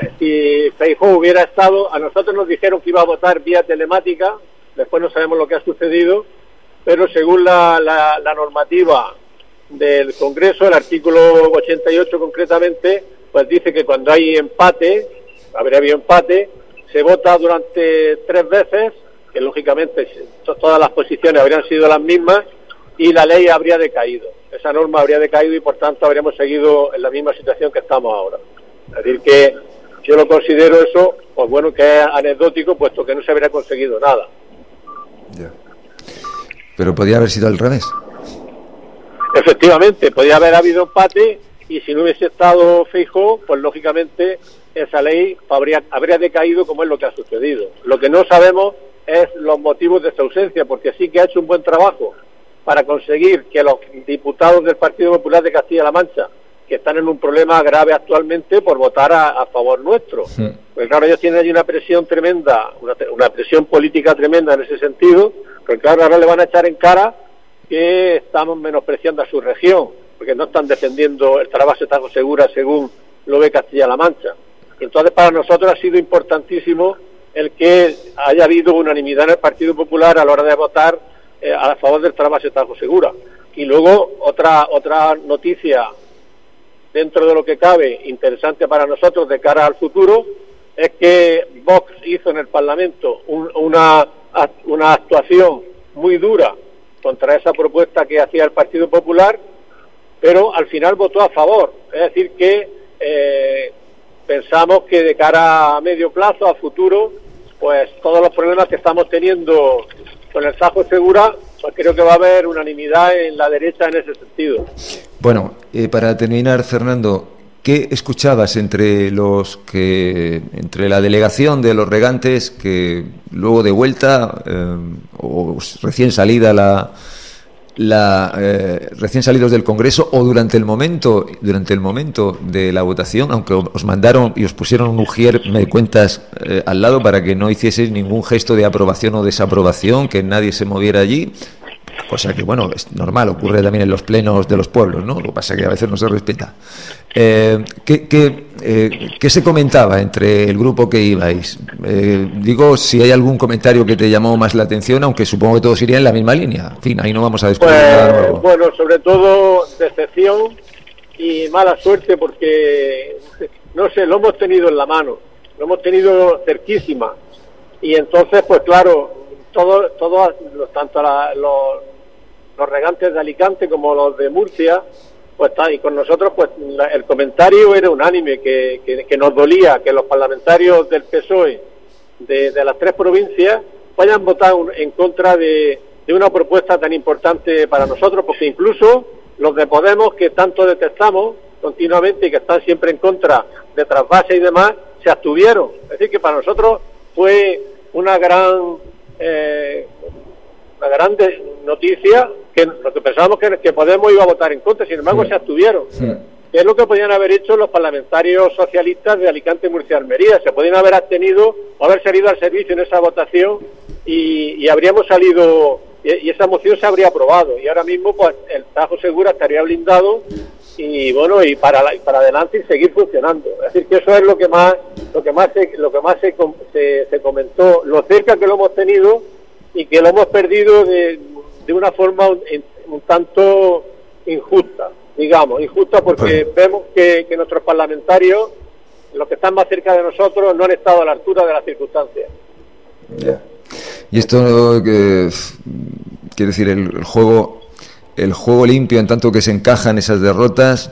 si Feijóo hubiera estado, a nosotros nos dijeron que iba a votar vía telemática, después no sabemos lo que ha sucedido, pero según la normativa del Congreso, el artículo 88 concretamente, pues dice que cuando hay empate, habría habido empate, se vota durante 3 veces, que lógicamente todas las posiciones habrían sido las mismas, y la ley habría decaído. Esa norma habría decaído y por tanto habríamos seguido en la misma situación que estamos ahora. Es decir, que yo lo considero eso, pues bueno, que es anecdótico, puesto que no se habría conseguido nada. Ya. Pero podría haber sido al revés. Efectivamente, podría haber habido empate, y si no hubiese estado Feijóo, pues lógicamente esa ley habría decaído, como es lo que ha sucedido. Lo que no sabemos es los motivos de su ausencia, porque sí que ha hecho un buen trabajo para conseguir que los diputados del Partido Popular de Castilla-La Mancha, que están en un problema grave actualmente por votar a favor nuestro. Sí. Porque claro, ellos tienen allí una presión tremenda, una presión política tremenda en ese sentido, porque claro, ahora le van a echar en cara que estamos menospreciando a su región, porque no están defendiendo el trasvase de Tajo Segura según lo ve Castilla-La Mancha. Entonces para nosotros ha sido importantísimo el que haya habido unanimidad en el Partido Popular a la hora de votar a favor del trasvase de Tajo Segura. Y luego otra noticia, dentro de lo que cabe, interesante para nosotros de cara al futuro, es que Vox hizo en el Parlamento una actuación muy dura contra esa propuesta que hacía el Partido Popular, pero al final votó a favor. Es decir que pensamos que de cara a medio plazo, a futuro, pues todos los problemas que estamos teniendo con el Tajo Segura, pues creo que va a haber unanimidad en la derecha en ese sentido. Bueno, para terminar, Fernando, ¿qué escuchabas entre la delegación de los regantes que luego de vuelta o recién salida recién salidos del Congreso, o durante el momento de la votación, aunque os mandaron y os pusieron un ujier, me cuentas, al lado para que no hicieseis ningún gesto de aprobación o desaprobación, que nadie se moviera allí? Cosa que, bueno, es normal, ocurre también en los plenos de los pueblos, ¿no? Lo que pasa es que a veces no se respeta. ¿Qué se comentaba entre el grupo que ibais? Digo, si hay algún comentario que te llamó más la atención, aunque supongo que todos irían en la misma línea. En fin, ahí no vamos a descubrir nada nuevo. Bueno, sobre todo decepción y mala suerte, porque, no sé, lo hemos tenido en la mano, lo hemos tenido cerquísima. Y entonces, pues claro, tanto los regantes de Alicante como los de Murcia, pues y con nosotros, pues el comentario era unánime, que nos dolía que los parlamentarios del PSOE de las 3 provincias hayan votado en contra de una propuesta tan importante para nosotros, porque incluso los de Podemos, que tanto detestamos continuamente y que están siempre en contra de trasvase y demás, se abstuvieron. Es decir, que para nosotros fue una gran noticia, que lo que pensábamos que Podemos iba a votar en contra, sin embargo se abstuvieron. Que es lo que podían haber hecho los parlamentarios socialistas de Alicante, Murcia, Almería. Se podían haber abtenido o haber salido al servicio en esa votación y habríamos salido, y esa moción se habría aprobado, y ahora mismo pues el Tajo Segura estaría blindado y bueno, y para adelante y seguir funcionando. Es decir, que eso es lo que más se comentó, lo cerca que lo hemos tenido y que lo hemos perdido de una forma un tanto injusta, digamos, porque vemos que nuestros parlamentarios, los que están más cerca de nosotros, no han estado a la altura de las circunstancias. Yeah. Y esto quiere decir, el juego limpio, en tanto que se encajan esas derrotas,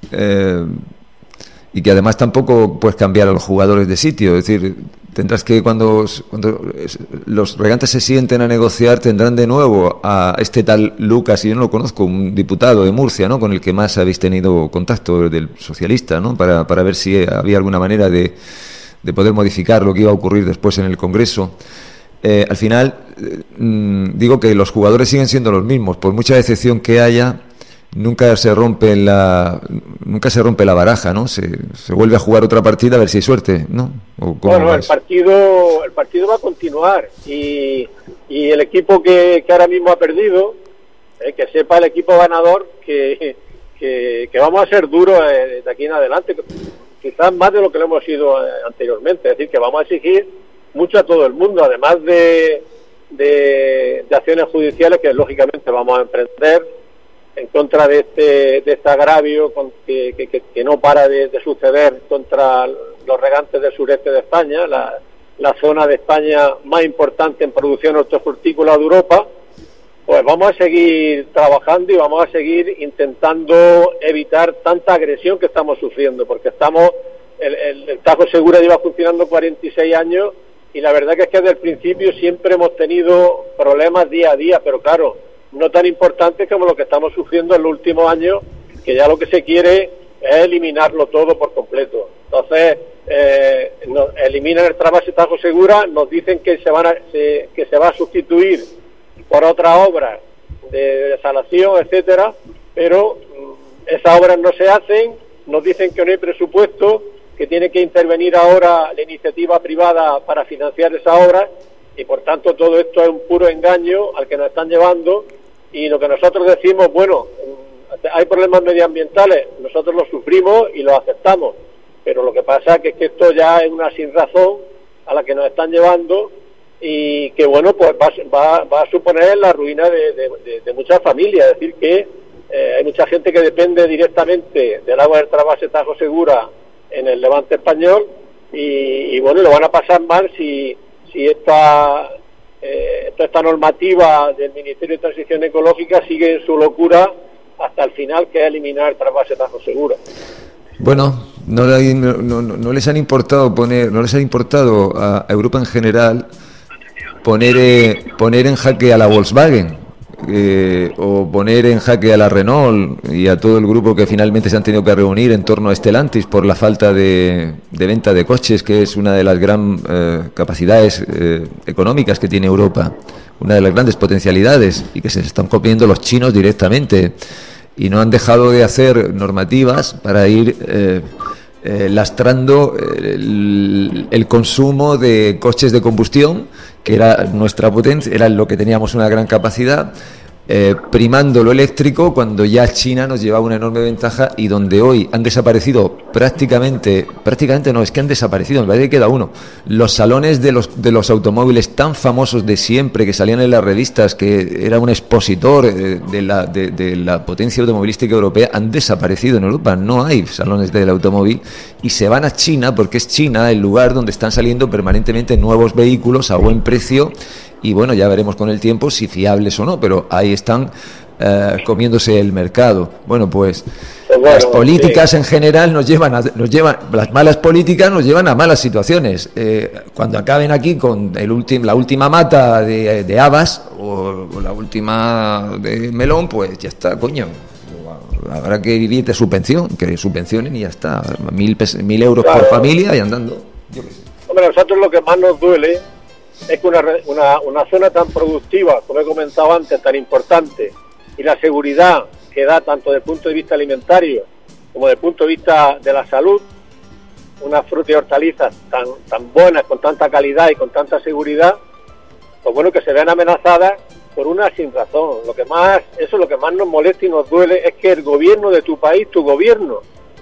y que además tampoco puedes cambiar a los jugadores de sitio. Es decir, tendrás que, cuando los regantes se sienten a negociar, tendrán de nuevo a este tal Lucas, y yo no lo conozco, un diputado de Murcia, ¿no?, con el que más habéis tenido contacto, del socialista, ¿no?, para ver si había alguna manera de de poder modificar lo que iba a ocurrir después en el Congreso. Al final, digo que los jugadores siguen siendo los mismos, por mucha decepción que haya. Nunca se rompe la baraja, ¿no? Se vuelve a jugar otra partida a ver si hay suerte, ¿no? Bueno, el partido va a continuar y el equipo que ahora mismo ha perdido, que sepa el equipo ganador que vamos a ser duros de aquí en adelante, quizás más de lo que lo hemos sido anteriormente. Es decir, que vamos a exigir mucho a todo el mundo, además de acciones judiciales que lógicamente vamos a emprender en contra de este agravio que no para de suceder contra los regantes del sureste de España, la zona de España más importante en producción hortofrutícola de Europa. Pues vamos a seguir trabajando y vamos a seguir intentando evitar tanta agresión que estamos sufriendo, porque el Tajo Segura lleva funcionando 46 años y la verdad que es que desde el principio siempre hemos tenido problemas día a día, pero claro, no tan importantes como lo que estamos sufriendo en los últimos años, que ya lo que se quiere es eliminarlo todo por completo. Entonces, eliminan el trasvase Tajo Segura, nos dicen que se va a sustituir por otras obras de desalación, etcétera, pero esas obras no se hacen, nos dicen que no hay presupuesto, que tiene que intervenir ahora la iniciativa privada para financiar esas obras, y por tanto todo esto es un puro engaño al que nos están llevando. Y lo que nosotros decimos, bueno, hay problemas medioambientales, nosotros los sufrimos y los aceptamos, pero lo que pasa es que esto ya es una sinrazón a la que nos están llevando y que, bueno, pues va a suponer la ruina de muchas familias. Es decir, que hay mucha gente que depende directamente del agua del trasvase Tajo Segura en el Levante español y bueno, lo van a pasar mal si esta normativa del Ministerio de Transición Ecológica sigue en su locura hasta el final, que es eliminar el trasvase Tajo Segura. Bueno, no les han importado a Europa en general poner en jaque a la Volkswagen o poner en jaque a la Renault y a todo el grupo que finalmente se han tenido que reunir en torno a Stellantis por la falta de venta de coches, que es una de las gran capacidades económicas que tiene Europa, una de las grandes potencialidades, y que se están copiando los chinos directamente, y no han dejado de hacer normativas para ir lastrando el consumo de coches de combustión, que era nuestra potencia, era lo que teníamos una gran capacidad, primando lo eléctrico, cuando ya China nos llevaba una enorme ventaja, y donde hoy han desaparecido prácticamente no, es que han desaparecido, me parece que queda uno, los salones de los automóviles tan famosos de siempre, que salían en las revistas, que era un expositor de la potencia automovilística europea, han desaparecido en Europa. No hay salones del automóvil y se van a China, porque es China el lugar donde están saliendo permanentemente nuevos vehículos a buen precio. Y bueno, ya veremos con el tiempo si fiables o no, pero ahí están comiéndose el mercado. Bueno, pues las políticas en general nos llevan, las malas políticas nos llevan a malas situaciones. Cuando acaben aquí con la última mata de habas o la última de melón, pues ya está, coño. Habrá que vivir de subvención, que subvencionen y ya está. 1.000 euros por familia y andando. Hombre, a nosotros lo que más nos duele es que una zona tan productiva, como he comentado antes, tan importante, y la seguridad que da tanto desde el punto de vista alimentario como desde el punto de vista de la salud, unas frutas y hortalizas tan buenas, con tanta calidad y con tanta seguridad, pues bueno, que se vean amenazadas por una sinrazón. Eso es lo que más nos molesta y nos duele, es que el gobierno de tu país, tu gobierno,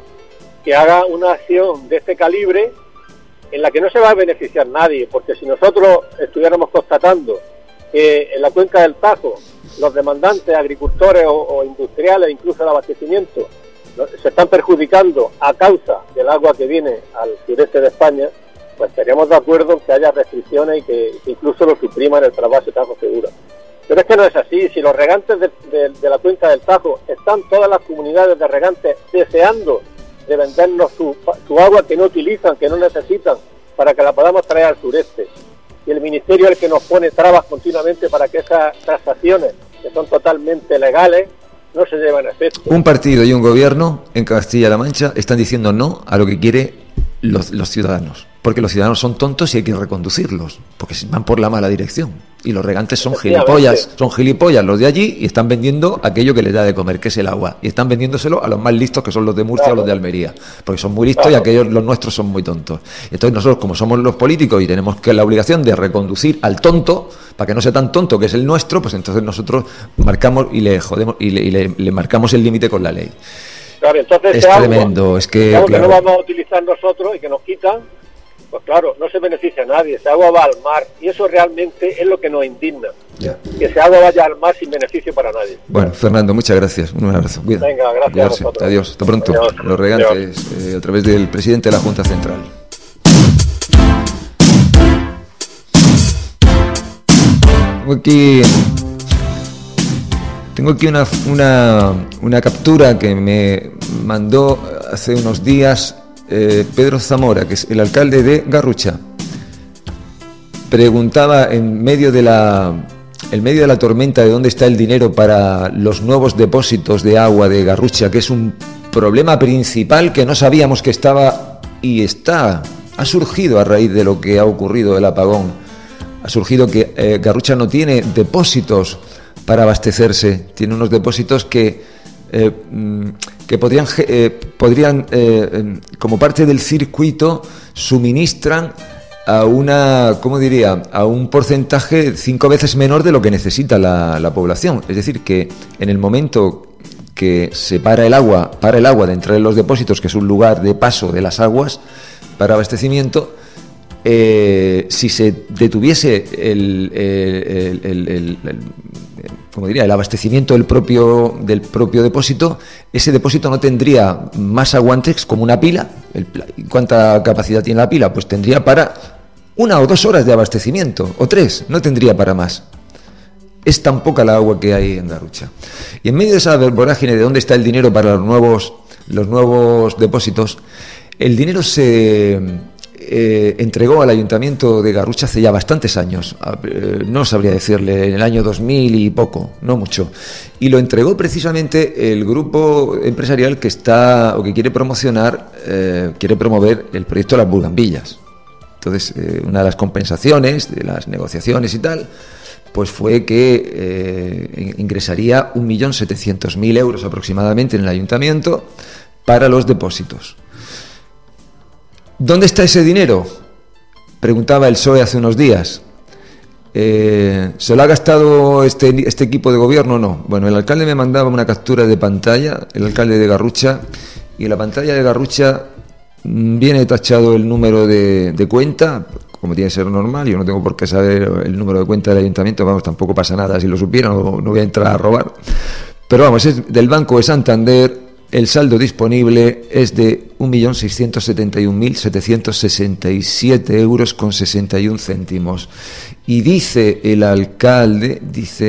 que haga una acción de este calibre en la que no se va a beneficiar nadie, porque si nosotros estuviéramos constatando que en la cuenca del Tajo los demandantes, agricultores o industriales, incluso el abastecimiento, se están perjudicando a causa del agua que viene al sureste de España, pues estaríamos de acuerdo en que haya restricciones y que incluso lo supriman el trasvase Tajo Segura. Pero es que no es así. Si los regantes de la cuenca del Tajo, están todas las comunidades de regantes deseando de vendernos su agua que no utilizan, que no necesitan, para que la podamos traer al sureste. Y el Ministerio es el que nos pone trabas continuamente para que esas transacciones, que son totalmente legales, no se lleven a efecto. Un partido y un gobierno en Castilla-La Mancha están diciendo no a lo que quieren los ciudadanos. porque los ciudadanos son tontos y hay que reconducirlos, porque van por la mala dirección. Y los regantes son gilipollas los de allí, y están vendiendo aquello que les da de comer, que es el agua. Y están vendiéndoselo a los más listos, que son los de Murcia o los de Almería, porque son muy listos y aquellos, los nuestros, son muy tontos. Entonces nosotros, como somos los políticos y tenemos la obligación de reconducir al tonto, para que no sea tan tonto que es el nuestro, pues entonces nosotros marcamos y le jodemos y le marcamos el límite con la ley. Claro, entonces es tremendo, agua, es que claro, claro, que no vamos a utilizar nosotros y que nos quitan, pues claro, no se beneficia a nadie, ese agua va al mar, y eso realmente es lo que nos indigna, que ese agua vaya al mar sin beneficio para nadie. Bueno, Fernando, muchas gracias, un abrazo. Cuida. Venga, gracias. Cuidarse. A vosotros. Adiós, hasta pronto. Adiós. Los regantes, a través del presidente de la Junta Central. Tengo aquí una captura que me mandó hace unos días Pedro Zamora, que es el alcalde de Garrucha. Preguntaba en medio de la tormenta de dónde está el dinero para los nuevos depósitos de agua de Garrucha, que es un problema principal que no sabíamos que estaba y ha surgido a raíz de lo que ha ocurrido el apagón. Ha surgido que Garrucha no tiene depósitos para abastecerse, tiene unos depósitos que podrían como parte del circuito, suministran a a un porcentaje 5 veces menor de lo que necesita la población. Es decir, que en el momento que se para el agua de entrar en los depósitos, que es un lugar de paso de las aguas para abastecimiento, si se detuviese el abastecimiento del propio depósito, ese depósito no tendría más aguantes como una pila. ¿Cuánta capacidad tiene la pila? Pues tendría para 1 o 2 horas de abastecimiento, o 3, no tendría para más. Es tan poca la agua que hay en Garrucha. Y en medio de esa vorágine de dónde está el dinero para los nuevos depósitos, el dinero se entregó al Ayuntamiento de Garrucha hace ya bastantes años, no sabría decirle, en el año 2000 y poco, no mucho, y lo entregó precisamente el grupo empresarial que quiere promover el proyecto de las bugambillas. Entonces, una de las compensaciones de las negociaciones y tal, pues fue que ingresaría 1.700.000 euros aproximadamente en el Ayuntamiento para los depósitos. ¿Dónde está ese dinero?, preguntaba el PSOE hace unos días. ¿Se lo ha gastado este equipo de gobierno o no? Bueno, el alcalde me mandaba una captura de pantalla, el alcalde de Garrucha, y en la pantalla de Garrucha viene tachado el número de cuenta, como tiene que ser normal. Yo no tengo por qué saber el número de cuenta del ayuntamiento, vamos, tampoco pasa nada si lo supiera, no voy a entrar a robar. Pero vamos, es del Banco de Santander. El saldo disponible es de 1.671.767 euros con 61 céntimos. Y dice el alcalde,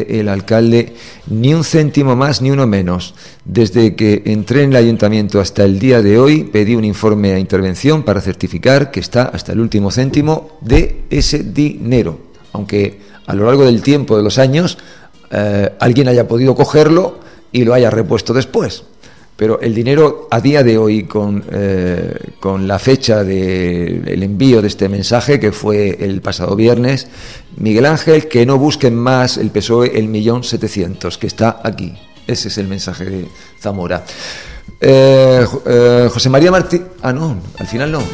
ni un céntimo más ni uno menos. Desde que entré en el ayuntamiento hasta el día de hoy, pedí un informe a intervención para certificar que está hasta el último céntimo de ese dinero. Aunque a lo largo del tiempo, de los años, alguien haya podido cogerlo y lo haya repuesto después. Pero el dinero a día de hoy, con la fecha del envío de este mensaje, que fue el pasado viernes, Miguel Ángel, que no busquen más el PSOE el 1.700.000, que está aquí. Ese es el mensaje de Zamora. José María Martín... Ah, no, al final no.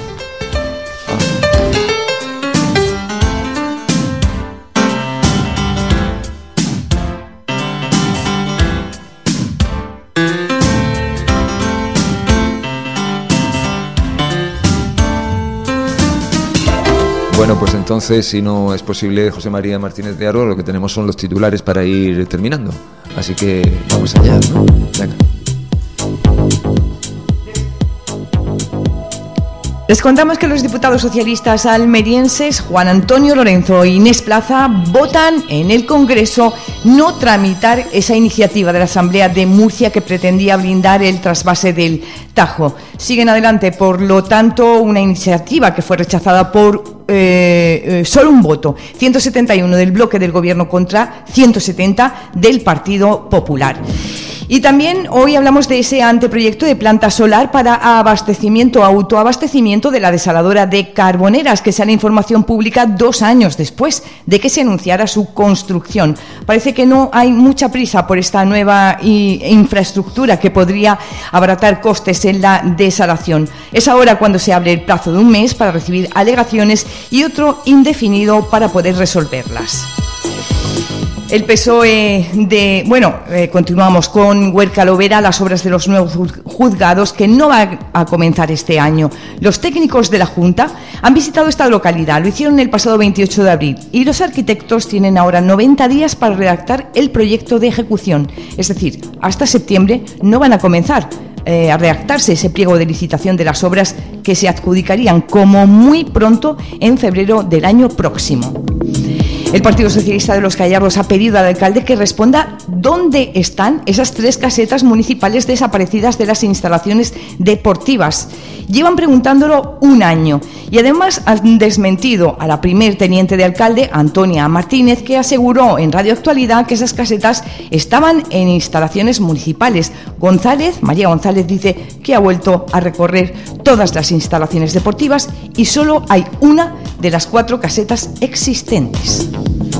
Bueno, pues entonces, si no es posible, José María Martínez de Haro, lo que tenemos son los titulares para ir terminando. Así que vamos allá, ¿no? Venga. Les contamos que los diputados socialistas almerienses Juan Antonio Lorenzo e Inés Plaza votan en el Congreso no tramitar esa iniciativa de la Asamblea de Murcia que pretendía blindar el trasvase del Tajo. Siguen adelante, por lo tanto, una iniciativa que fue rechazada por solo un voto, 171 del bloque del Gobierno contra 170 del Partido Popular. Y también hoy hablamos de ese anteproyecto de planta solar para autoabastecimiento de la desaladora de Carboneras, que sale información pública 2 años después de que se anunciara su construcción. Parece que no hay mucha prisa por esta nueva infraestructura que podría abaratar costes en la desalación. Es ahora cuando se abre el plazo de un mes para recibir alegaciones y otro indefinido para poder resolverlas. El PSOE continuamos con Huerca Lovera, las obras de los nuevos juzgados que no van a comenzar este año. Los técnicos de la Junta han visitado esta localidad, lo hicieron el pasado 28 de abril y los arquitectos tienen ahora 90 días para redactar el proyecto de ejecución. Es decir, hasta septiembre no van a comenzar a redactarse ese pliego de licitación de las obras que se adjudicarían como muy pronto en febrero del año próximo. El Partido Socialista de los Gallardos ha pedido al alcalde que responda dónde están esas 3 casetas municipales desaparecidas de las instalaciones deportivas. Llevan preguntándolo 1 año y además han desmentido a la primer teniente de alcalde, Antonia Martínez, que aseguró en Radio Actualidad que esas casetas estaban en instalaciones municipales. María González dice que ha vuelto a recorrer todas las instalaciones deportivas y solo hay una de las 4 casetas existentes.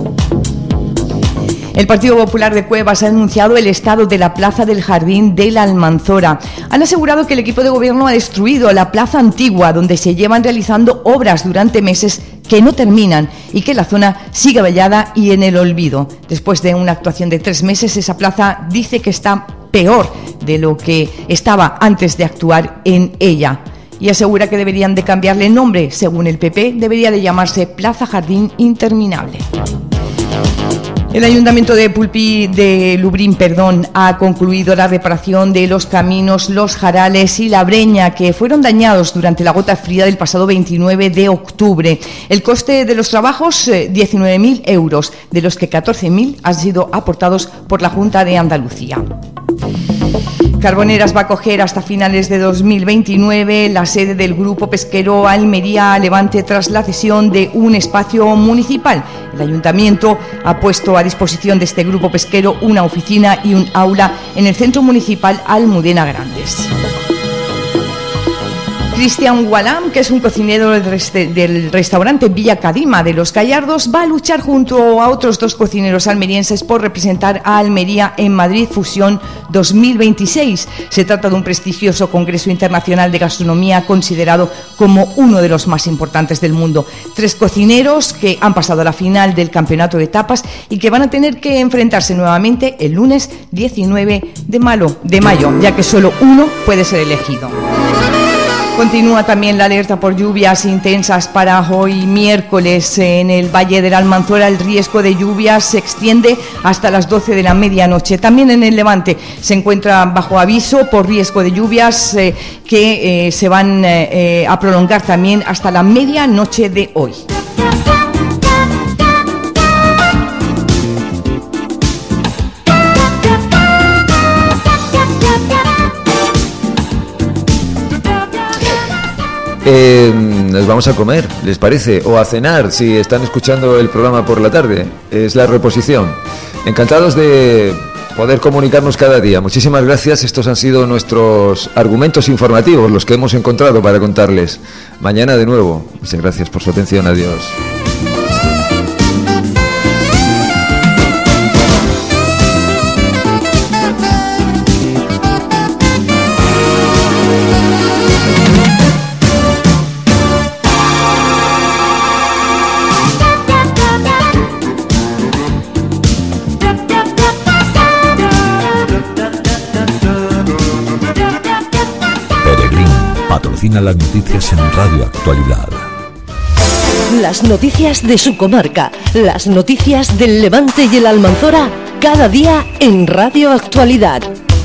El Partido Popular de Cuevas ha anunciado el estado de la plaza del Jardín de la Almanzora. Han asegurado que el equipo de gobierno ha destruido la plaza antigua, donde se llevan realizando obras durante meses que no terminan y que la zona sigue vallada y en el olvido. Después de una actuación de 3 meses, esa plaza dice que está peor de lo que estaba antes de actuar en ella. Y asegura que deberían de cambiarle el nombre. Según el PP, debería de llamarse Plaza Jardín Interminable. El Ayuntamiento de Lubrín ha concluido la reparación de los caminos Los Jarales y La Breña, que fueron dañados durante la gota fría del pasado 29 de octubre. El coste de los trabajos, 19.000 euros, de los que 14.000 han sido aportados por la Junta de Andalucía. Carboneras va a acoger hasta finales de 2029 la sede del Grupo Pesquero Almería Levante tras la cesión de un espacio municipal. El Ayuntamiento ha puesto a disposición de este grupo pesquero una oficina y un aula en el Centro Municipal Almudena Grandes. Cristian Gualam, que es un cocinero del restaurante Villa Cadima de Los Gallardos, va a luchar junto a otros 2 cocineros almerienses por representar a Almería en Madrid Fusión 2026. Se trata de un prestigioso congreso internacional de gastronomía considerado como uno de los más importantes del mundo. 3 cocineros que han pasado a la final del campeonato de tapas y que van a tener que enfrentarse nuevamente el lunes 19 de mayo, ya que solo uno puede ser elegido. Continúa también la alerta por lluvias intensas para hoy miércoles en el Valle de la Almanzora. El riesgo de lluvias se extiende hasta las 12 de la medianoche. También en el Levante se encuentra bajo aviso por riesgo de lluvias que se van a prolongar también hasta la medianoche de hoy. Nos vamos a comer, ¿les parece? O a cenar, si están escuchando el programa por la tarde. Es la reposición. Encantados de poder comunicarnos cada día. Muchísimas gracias. Estos han sido nuestros argumentos informativos, los que hemos encontrado para contarles. Mañana de nuevo. Muchas gracias por su atención. Adiós. Patrocina las noticias en Radio Actualidad. Las noticias de su comarca, las noticias del Levante y el Almanzora, cada día en Radio Actualidad.